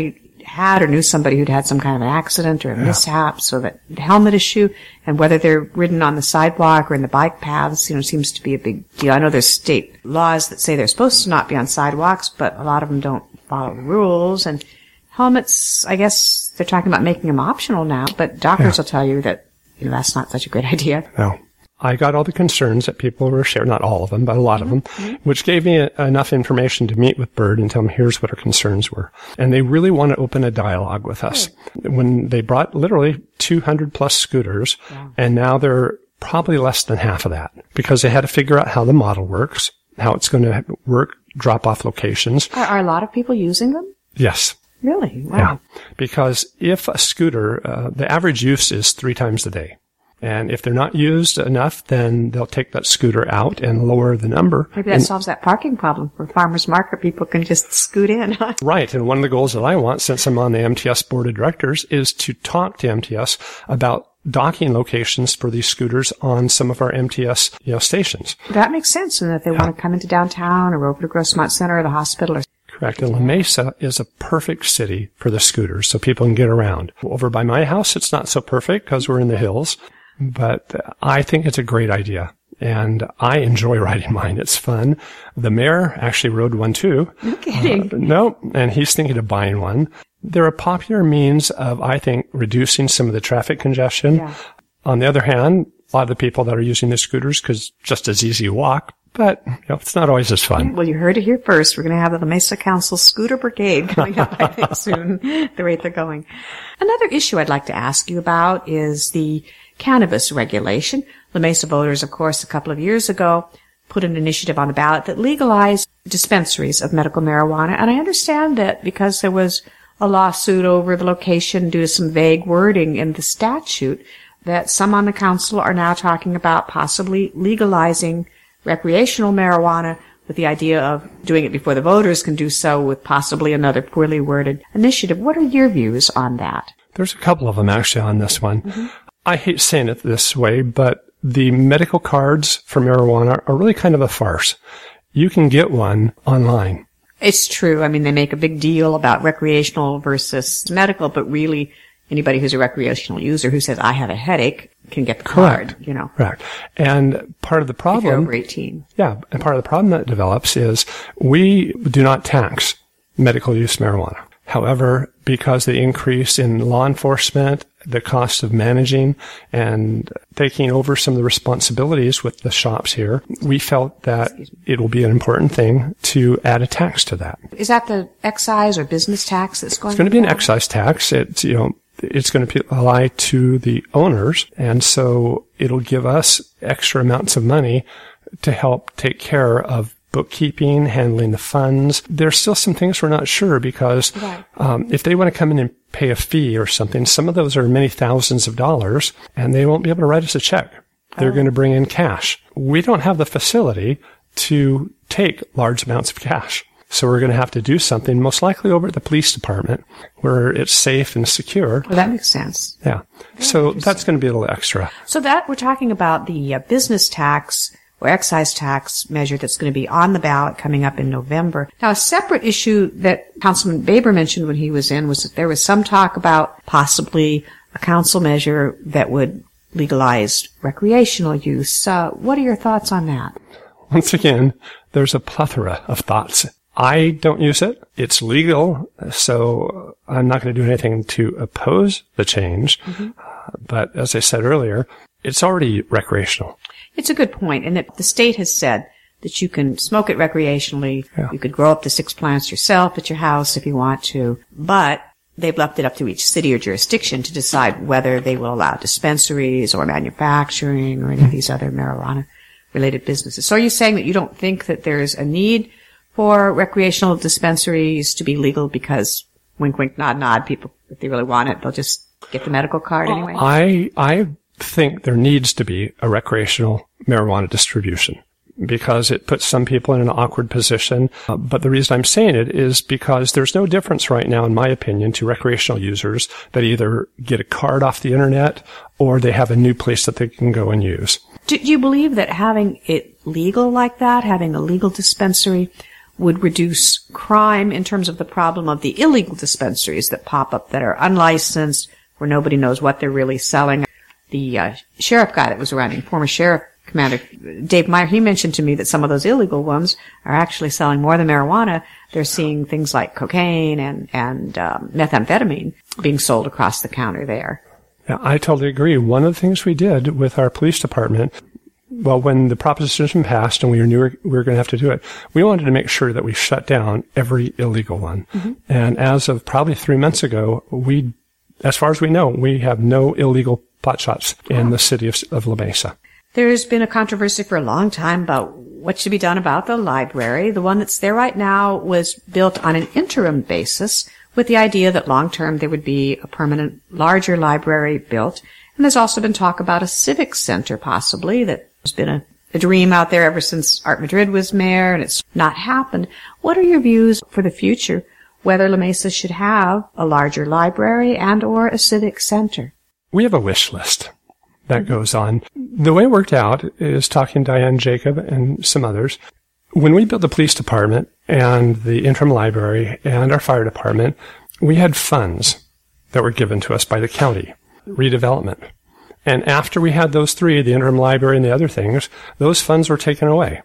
had or knew somebody who'd had some kind of an accident or a yeah. mishap, so that the helmet issue and whether they're ridden on the sidewalk or in the bike paths, you know, seems to be a big deal. I know there's state laws that say they're supposed to not be on sidewalks, but a lot of them don't follow the rules. And helmets, I guess they're talking about making them optional now, but doctors yeah. will tell you that, you know, that's not such a great idea. No. I got all the concerns that people were sharing, not all of them, but a lot mm-hmm. of them, which gave me a, enough information to meet with Bird and tell them here's what our concerns were. And they really want to open a dialogue with us. Good. When they brought literally two hundred plus scooters, wow. and now they're probably less than half of that because they had to figure out how the model works, how it's going to work, drop-off locations. Are, are a lot of people using them? Yes. Really? Wow. Yeah. Because if a scooter, uh, the average use is three times a day. And if they're not used enough, then they'll take that scooter out and lower the number. Maybe that and, solves that parking problem for farmers market. People can just scoot in. Right. And one of the goals that I want, since I'm on the M T S board of directors, is to talk to M T S about docking locations for these scooters on some of our M T S, you know, stations. That makes sense. And if they yeah. want to come into downtown or over to Grossmont Center or the hospital or Correct. And La Mesa is a perfect city for the scooters so people can get around. Over by my house, it's not so perfect because we're in the hills. But I think it's a great idea, and I enjoy riding mine. It's fun. The mayor actually rode one too. No kidding. Uh, no, and he's thinking of buying one. They're a popular means of, I think, reducing some of the traffic congestion. Yeah. On the other hand, a lot of the people that are using the scooters, because just as easy to walk, but you know, it's not always as fun. Well, you heard it here first. We're going to have the La Mesa Council Scooter Brigade coming up, I think, soon, the rate they're going. Another issue I'd like to ask you about is the cannabis regulation. La Mesa voters, of course, a couple of years ago put an initiative on the ballot that legalized dispensaries of medical marijuana. And I understand that because there was a lawsuit over the location due to some vague wording in the statute, that some on the council are now talking about possibly legalizing recreational marijuana with the idea of doing it before the voters can do so with possibly another poorly worded initiative. What are your views on that? There's a couple of them actually on this one. Mm-hmm. I hate saying it this way, but the medical cards for marijuana are really kind of a farce. You can get one online. It's true. I mean, they make a big deal about recreational versus medical, but really anybody who's a recreational user who says, I have a headache, can get the Correct. card, you know. Correct. And part of the problem... If you're over eighteen. Yeah. And part of the problem that develops is we do not tax medical use marijuana. However, because the increase in law enforcement, the cost of managing and taking over some of the responsibilities with the shops here, we felt that it will be an important thing to add a tax to that. Is that the excise or business tax that's going to It's going to be an excise tax. It's, you know, it's going to apply to the owners, and so it'll give us extra amounts of money to help take care of bookkeeping, handling the funds. There's still some things we're not sure because right. um, if they want to come in and pay a fee or something, some of those are many thousands of dollars, and they won't be able to write us a check. They're oh. going to bring in cash. We don't have the facility to take large amounts of cash. So we're going to have to do something, most likely over at the police department, where it's safe and secure. Well, that makes sense. Yeah. Very so that's going to be a little extra. So that we're talking about the uh, business tax or excise tax measure that's going to be on the ballot coming up in November. Now, a separate issue that Councilman Baber mentioned when he was in was that there was some talk about possibly a council measure that would legalize recreational use. Uh, what are your thoughts on that? Once again, there's a plethora of thoughts. I don't use it. It's legal, so I'm not going to do anything to oppose the change. Mm-hmm. Uh, but as I said earlier, it's already recreational. It's a good point, and that the state has said that you can smoke it recreationally. Yeah. You could grow up to six plants yourself at your house if you want to, but they've left it up to each city or jurisdiction to decide whether they will allow dispensaries or manufacturing or any of these other marijuana-related businesses. So are you saying that you don't think that there's a need for recreational dispensaries to be legal because, wink, wink, nod, nod, people, if they really want it, they'll just get the medical card anyway? I, I think there needs to be a recreational marijuana distribution because it puts some people in an awkward position. Uh, but the reason I'm saying it is because there's no difference right now, in my opinion, to recreational users that either get a card off the internet or they have a new place that they can go and use. Do you believe that having it legal like that, having a legal dispensary, would reduce crime in terms of the problem of the illegal dispensaries that pop up that are unlicensed, where nobody knows what they're really selling. The uh, sheriff guy that was running, former sheriff commander Dave Meyer, he mentioned to me that some of those illegal ones are actually selling more than marijuana. They're seeing things like cocaine and, and um, methamphetamine being sold across the counter there. Yeah, I totally agree. One of the things we did with our police department, well, when the proposition passed and we knew we were going to have to do it, we wanted to make sure that we shut down every illegal one. Mm-hmm. And as of probably three months ago, we, as far as we know, we have no illegal pot shops in wow. the city of, of La Mesa. There's been a controversy for a long time about what should be done about the library. The one that's there right now was built on an interim basis with the idea that long-term there would be a permanent, larger library built. And there's also been talk about a civic center, possibly, that has been a, a dream out there ever since Art Madrid was mayor, and it's not happened. What are your views for the future, whether La Mesa should have a larger library and or a civic center? We have a wish list that mm-hmm. goes on. The way it worked out is talking to Diane Jacob and some others. When we built the police department and the interim library and our fire department, we had funds that were given to us by the county, redevelopment. And after we had those three, the interim library and the other things, those funds were taken away.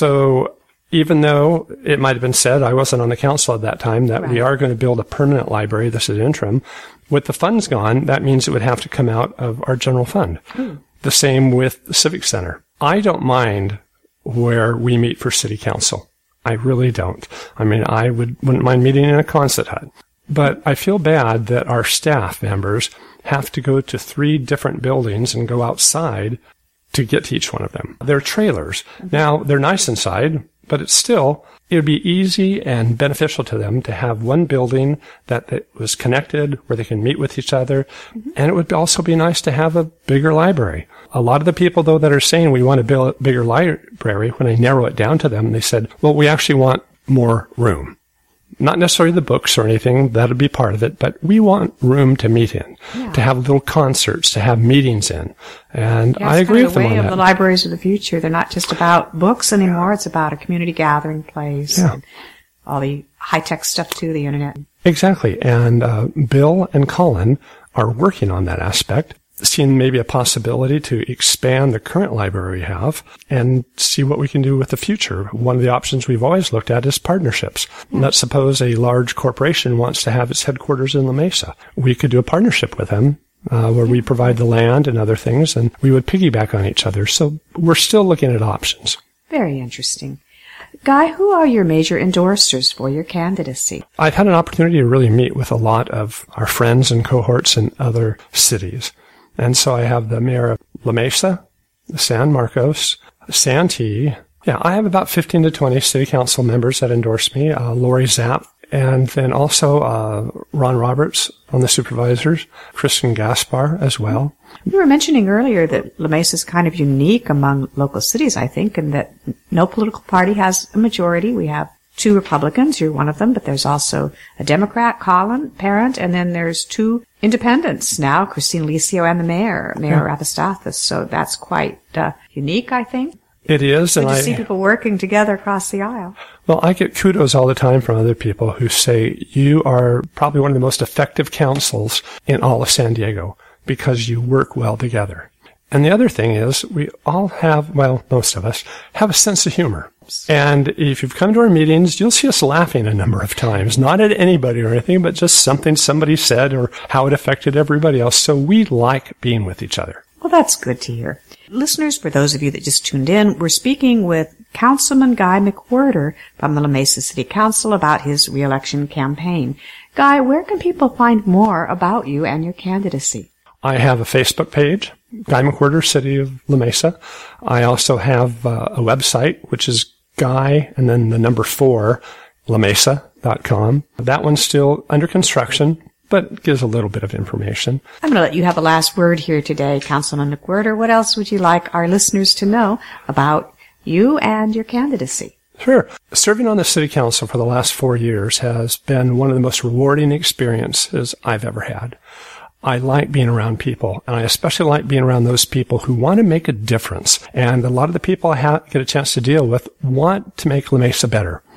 So even though it might have been said, I wasn't on the council at that time, that right. we are going to build a permanent library, this is interim, with the funds gone, that means it would have to come out of our general fund. Hmm. The same with the Civic Center. I don't mind where we meet for city council. I really don't. I mean, I would, wouldn't mind meeting in a Quonset hut. But I feel bad that our staff members have to go to three different buildings and go outside to get to each one of them. They're trailers. Mm-hmm. Now, they're nice inside, but it's still, it would be easy and beneficial to them to have one building that, that was connected where they can meet with each other. Mm-hmm. And it would also be nice to have a bigger library. A lot of the people, though, that are saying we want to build a bigger library, when I narrow it down to them, they said, well, we actually want more room. Not necessarily the books or anything, that would be part of it, but we want room to meet in, yeah. to have little concerts, to have meetings in. And yeah, I agree with them on that. It's kind of the way of the libraries of the future. They're not just about books anymore, it's about a community gathering place. Yeah. And all the high-tech stuff too, the internet. Exactly. And uh, Bill and Colin are working on that aspect, seeing maybe a possibility to expand the current library we have and see what we can do with the future. One of the options we've always looked at is partnerships. Yeah. Let's suppose a large corporation wants to have its headquarters in La Mesa. We could do a partnership with them uh, where we provide the land and other things, and we would piggyback on each other. So we're still looking at options. Very interesting. Guy, who are your major endorsers for your candidacy? I've had an opportunity to really meet with a lot of our friends and cohorts in other cities. And so I have the mayor of La Mesa, San Marcos, Santee. Yeah, I have about fifteen to twenty city council members that endorse me, uh, Lori Zapp, and then also uh, Ron Roberts on the supervisors, Kristen Gaspar as well. You were mentioning earlier that La Mesa is kind of unique among local cities, I think, and that no political party has a majority. We have two Republicans, you're one of them, but there's also a Democrat, Colin Parent, and then there's two independents now, Christine Licio and the mayor, Mayor yeah. Rapastathis. So that's quite uh, unique, I think. It is. Good and to I see people working together across the aisle. Well, I get kudos all the time from other people who say you are probably one of the most effective councils in all of San Diego because you work well together. And the other thing is we all have, well, most of us, have a sense of humor. And if you've come to our meetings, you'll see us laughing a number of times, not at anybody or anything, but just something somebody said or how it affected everybody else. So we like being with each other. Well, that's good to hear. Listeners, for those of you that just tuned in, we're speaking with Councilman Guy McWhirter from the La Mesa City Council about his re-election campaign. Guy, where can people find more about you and your candidacy? I have a Facebook page, Guy McWhirter, City of La Mesa. I also have uh, a website, which is Guy and then the number four, La Mesa dot com. That one's still under construction, but gives a little bit of information. I'm going to let you have the last word here today, Councilman McWhirter. What else would you like our listeners to know about you and your candidacy? Sure. Serving on the City Council for the last four years has been one of the most rewarding experiences I've ever had. I like being around people, and I especially like being around those people who want to make a difference. And a lot of the people I ha- get a chance to deal with want to make La Mesa better.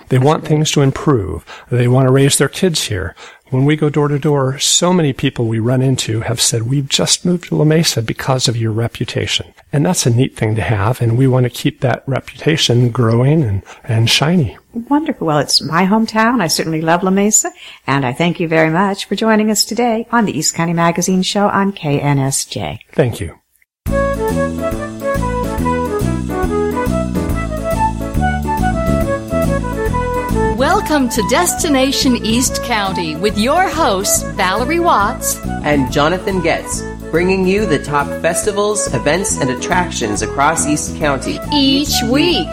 They want things to improve. They want to raise their kids here. When we go door to door, so many people we run into have said, we've just moved to La Mesa because of your reputation. And that's a neat thing to have, and we want to keep that reputation growing and, and shiny. Wonderful. Well, it's my hometown. I certainly love La Mesa, and I thank you very much for joining us today on the East County Magazine Show on K N S J. Thank you. Welcome to Destination East County with your hosts, Valerie Watts and Jonathan Getz, bringing you the top festivals, events, and attractions across East County each week.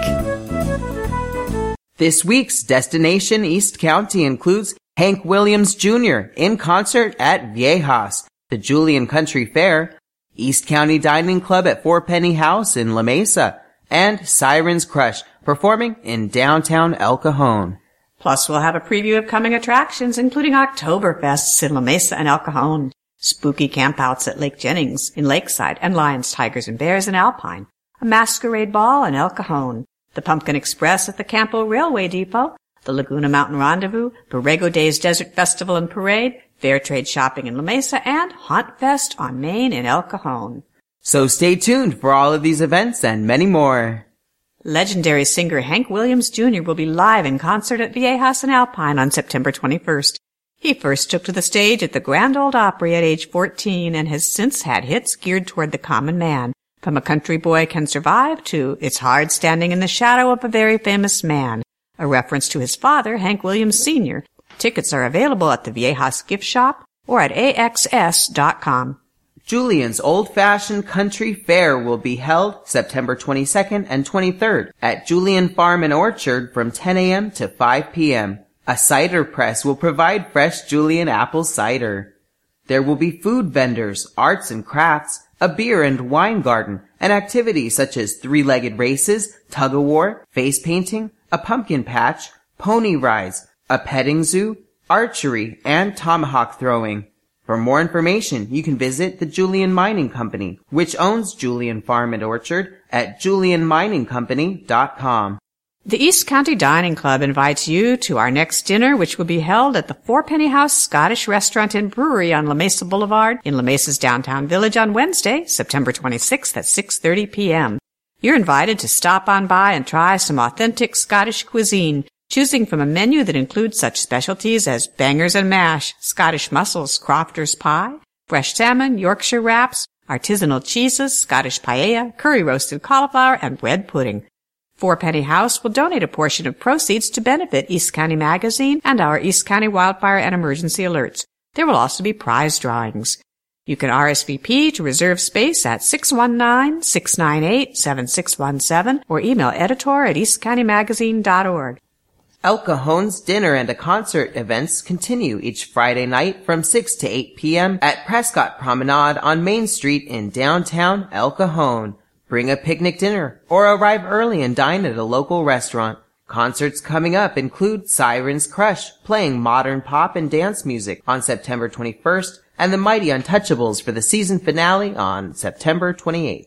This week's Destination East County includes Hank Williams Junior in concert at Viejas, the Julian Country Fair, East County Dining Club at Four Penny House in La Mesa, and Siren's Crush performing in downtown El Cajon. Plus, we'll have a preview of coming attractions, including Oktoberfests in La Mesa and El Cajon, spooky campouts at Lake Jennings in Lakeside, and Lions, Tigers, and Bears in Alpine, a masquerade ball in El Cajon, the Pumpkin Express at the Campo Railway Depot, the Laguna Mountain Rendezvous, Borrego Days Desert Festival and Parade, Fair Trade Shopping in La Mesa, and Haunt Fest on Main in El Cajon. So stay tuned for all of these events and many more. Legendary singer Hank Williams Junior will be live in concert at Viejas and Alpine on September twenty-first. He first took to the stage at the Grand Ole Opry at age fourteen and has since had hits geared toward the common man, from A Country Boy Can Survive to It's Hard Standing in the Shadow of a Very Famous Man, a reference to his father, Hank Williams Senior Tickets are available at the Viejas gift shop or at A X S dot com. Julian's Old-Fashioned Country Fair will be held September twenty-second and twenty-third at Julian Farm and Orchard from ten a.m. to five p.m. A cider press will provide fresh Julian apple cider. There will be food vendors, arts and crafts, a beer and wine garden, and activities such as three-legged races, tug-of-war, face painting, a pumpkin patch, pony rides, a petting zoo, archery, and tomahawk throwing. For more information, you can visit the Julian Mining Company, which owns Julian Farm and Orchard, at julian mining company dot com. The East County Dining Club invites you to our next dinner, which will be held at the Four Penny House Scottish Restaurant and Brewery on La Mesa Boulevard in La Mesa's downtown village on Wednesday, September twenty-sixth at six thirty p.m. You're invited to stop on by and try some authentic Scottish cuisine, choosing from a menu that includes such specialties as bangers and mash, Scottish mussels, crofter's pie, fresh salmon, Yorkshire wraps, artisanal cheeses, Scottish paella, curry roasted cauliflower, and bread pudding. Four Penny House will donate a portion of proceeds to benefit East County Magazine and our East County Wildfire and Emergency Alerts. There will also be prize drawings. You can R S V P to reserve space at six one nine, six nine eight, seven six one seven or email editor at east county magazine dot org. El Cajon's dinner and a concert events continue each Friday night from six to eight p.m. at Prescott Promenade on Main Street in downtown El Cajon. Bring a picnic dinner or arrive early and dine at a local restaurant. Concerts coming up include Siren's Crush, playing modern pop and dance music on September twenty-first, and the Mighty Untouchables for the season finale on September twenty-eighth.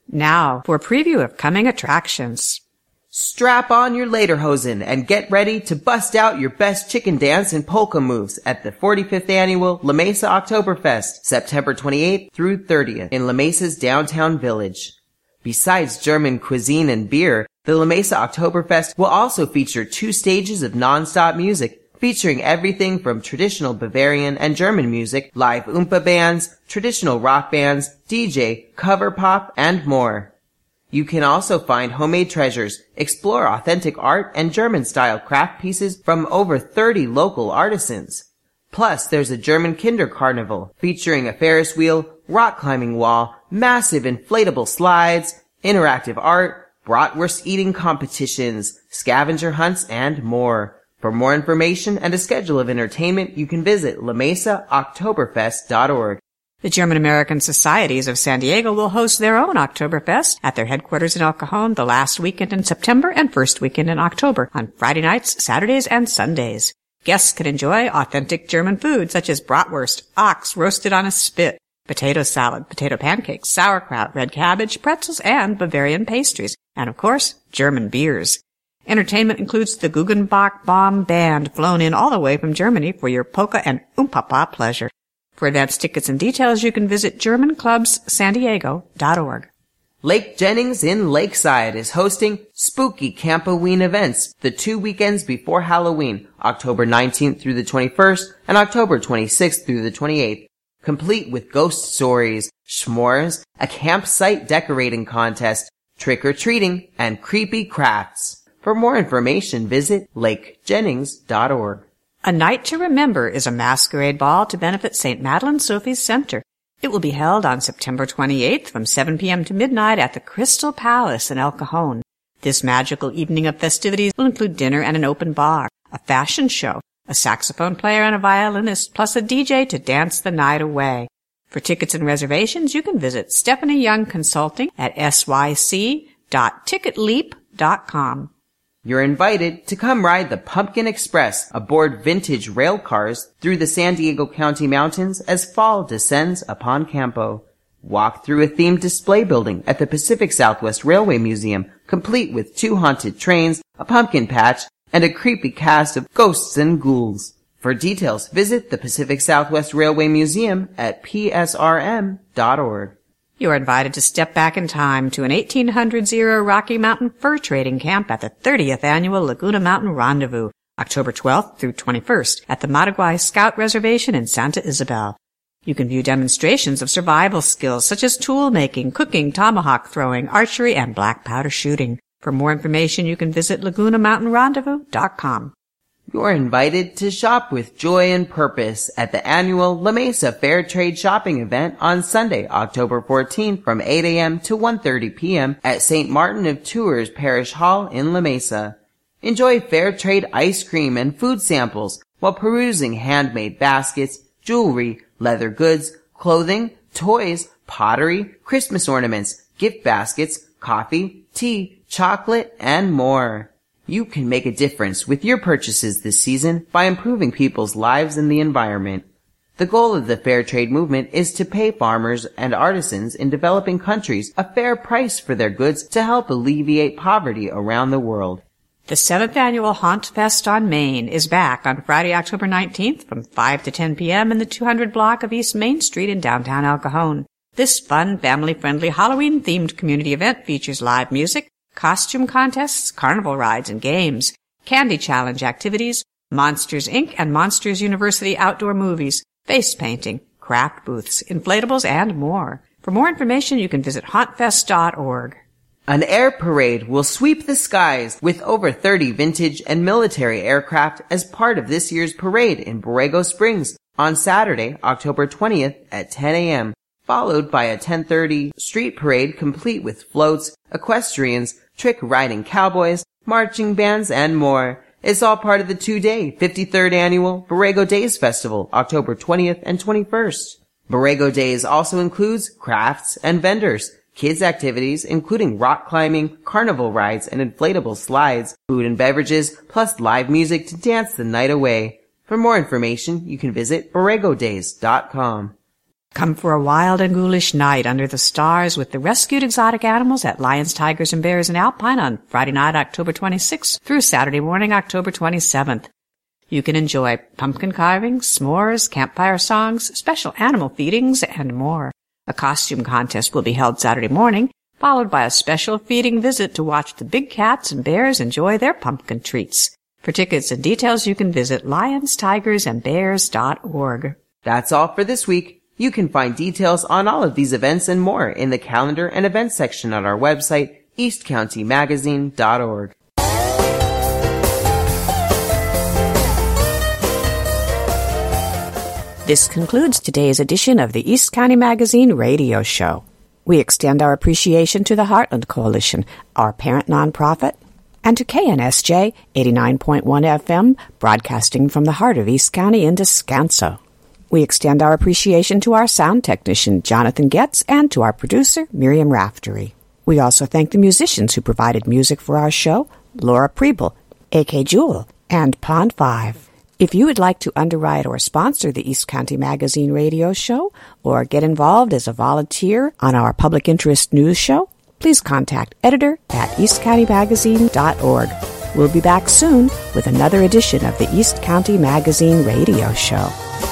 Now for a preview of coming attractions. Strap on your lederhosen and get ready to bust out your best chicken dance and polka moves at the forty-fifth Annual La Mesa Oktoberfest, September twenty-eighth through thirtieth in La Mesa's downtown village. Besides German cuisine and beer, the La Mesa Oktoberfest will also feature two stages of non-stop music, featuring everything from traditional Bavarian and German music, live Oompa bands, traditional rock bands, D J, cover pop, and more. You can also find homemade treasures, explore authentic art, and German-style craft pieces from over thirty local artisans. Plus, there's a German Kinder Carnival featuring a Ferris wheel, rock climbing wall, massive inflatable slides, interactive art, bratwurst eating competitions, scavenger hunts, and more. For more information and a schedule of entertainment, you can visit la mesa oktoberfest dot org. The German American Societies of San Diego will host their own Oktoberfest at their headquarters in El Cajon the last weekend in September and first weekend in October on Friday nights, Saturdays, and Sundays. Guests can enjoy authentic German food such as bratwurst, ox roasted on a spit, potato salad, potato pancakes, sauerkraut, red cabbage, pretzels, and Bavarian pastries, and of course, German beers. Entertainment includes the Guggenbach Bomb Band, flown in all the way from Germany for your polka and oompapa pleasure. For advance tickets and details, you can visit german clubs san diego dot org. Lake Jennings in Lakeside is hosting Spooky Campoween events the two weekends before Halloween, October nineteenth through the twenty-first and October twenty-sixth through the twenty-eighth, complete with ghost stories, s'mores, a campsite decorating contest, trick-or-treating, and creepy crafts. For more information, visit lake jennings dot org. A Night to Remember is a masquerade ball to benefit Saint Madeleine Sophie's Center. It will be held on September twenty-eighth from seven p.m. to midnight at the Crystal Palace in El Cajon. This magical evening of festivities will include dinner and an open bar, a fashion show, a saxophone player and a violinist, plus a D J to dance the night away. For tickets and reservations, you can visit Stephanie Young Consulting at s y c dot ticket leap dot com. You're invited to come ride the Pumpkin Express aboard vintage rail cars through the San Diego County mountains as fall descends upon Campo. Walk through a themed display building at the Pacific Southwest Railway Museum, complete with two haunted trains, a pumpkin patch, and a creepy cast of ghosts and ghouls. For details, visit the Pacific Southwest Railway Museum at p s r m dot org. You are invited to step back in time to an eighteen hundreds era Rocky Mountain fur trading camp at the thirtieth Annual Laguna Mountain Rendezvous, October twelfth through twenty-first at the Mataguay Scout Reservation in Santa Isabel. You can view demonstrations of survival skills such as tool making, cooking, tomahawk throwing, archery, and black powder shooting. For more information, you can visit laguna mountain rendezvous dot com. You're invited to shop with joy and purpose at the annual La Mesa Fair Trade Shopping event on Sunday, October fourteenth from eight a.m. to one thirty p.m. at Saint Martin of Tours Parish Hall in La Mesa. Enjoy fair trade ice cream and food samples while perusing handmade baskets, jewelry, leather goods, clothing, toys, pottery, Christmas ornaments, gift baskets, coffee, tea, chocolate, and more. You can make a difference with your purchases this season by improving people's lives and the environment. The goal of the fair trade movement is to pay farmers and artisans in developing countries a fair price for their goods to help alleviate poverty around the world. The seventh Annual Haunt Fest on Main is back on Friday, October nineteenth from five to ten p.m. in the two hundred block of East Main Street in downtown El Cajon. This fun, family-friendly, Halloween-themed community event features live music, costume contests, carnival rides and games, candy challenge activities, Monsters, Incorporated and Monsters University outdoor movies, face painting, craft booths, inflatables, and more. For more information, you can visit haunt fest dot org. An air parade will sweep the skies with over thirty vintage and military aircraft as part of this year's parade in Borrego Springs on Saturday, October twentieth at ten a.m., followed by a ten thirty street parade complete with floats, equestrians, trick-riding cowboys, marching bands, and more. It's all part of the two-day fifty-third Annual Borrego Days Festival, October twentieth and twenty-first. Borrego Days also includes crafts and vendors, kids' activities including rock climbing, carnival rides, and inflatable slides, food and beverages, plus live music to dance the night away. For more information, you can visit borrego days dot com. Come for a wild and ghoulish night under the stars with the rescued exotic animals at Lions, Tigers, and Bears in Alpine on Friday night, October twenty-sixth through Saturday morning, October twenty-seventh. You can enjoy pumpkin carving, s'mores, campfire songs, special animal feedings, and more. A costume contest will be held Saturday morning, followed by a special feeding visit to watch the big cats and bears enjoy their pumpkin treats. For tickets and details, you can visit lions tigers and bears dot org. That's all for this week. You can find details on all of these events and more in the calendar and events section on our website, east county magazine dot org. This concludes today's edition of the East County Magazine radio show. We extend our appreciation to the Heartland Coalition, our parent nonprofit, and to K N S J eighty-nine point one F M, broadcasting from the heart of East County in Descanso. We extend our appreciation to our sound technician, Jonathan Getz, and to our producer, Miriam Raftery. We also thank the musicians who provided music for our show, Laura Preble, A K Jewel, and Pond five. If you would like to underwrite or sponsor the East County Magazine radio show or get involved as a volunteer on our public interest news show, please contact editor at east county magazine dot org. We'll be back soon with another edition of the East County Magazine radio show.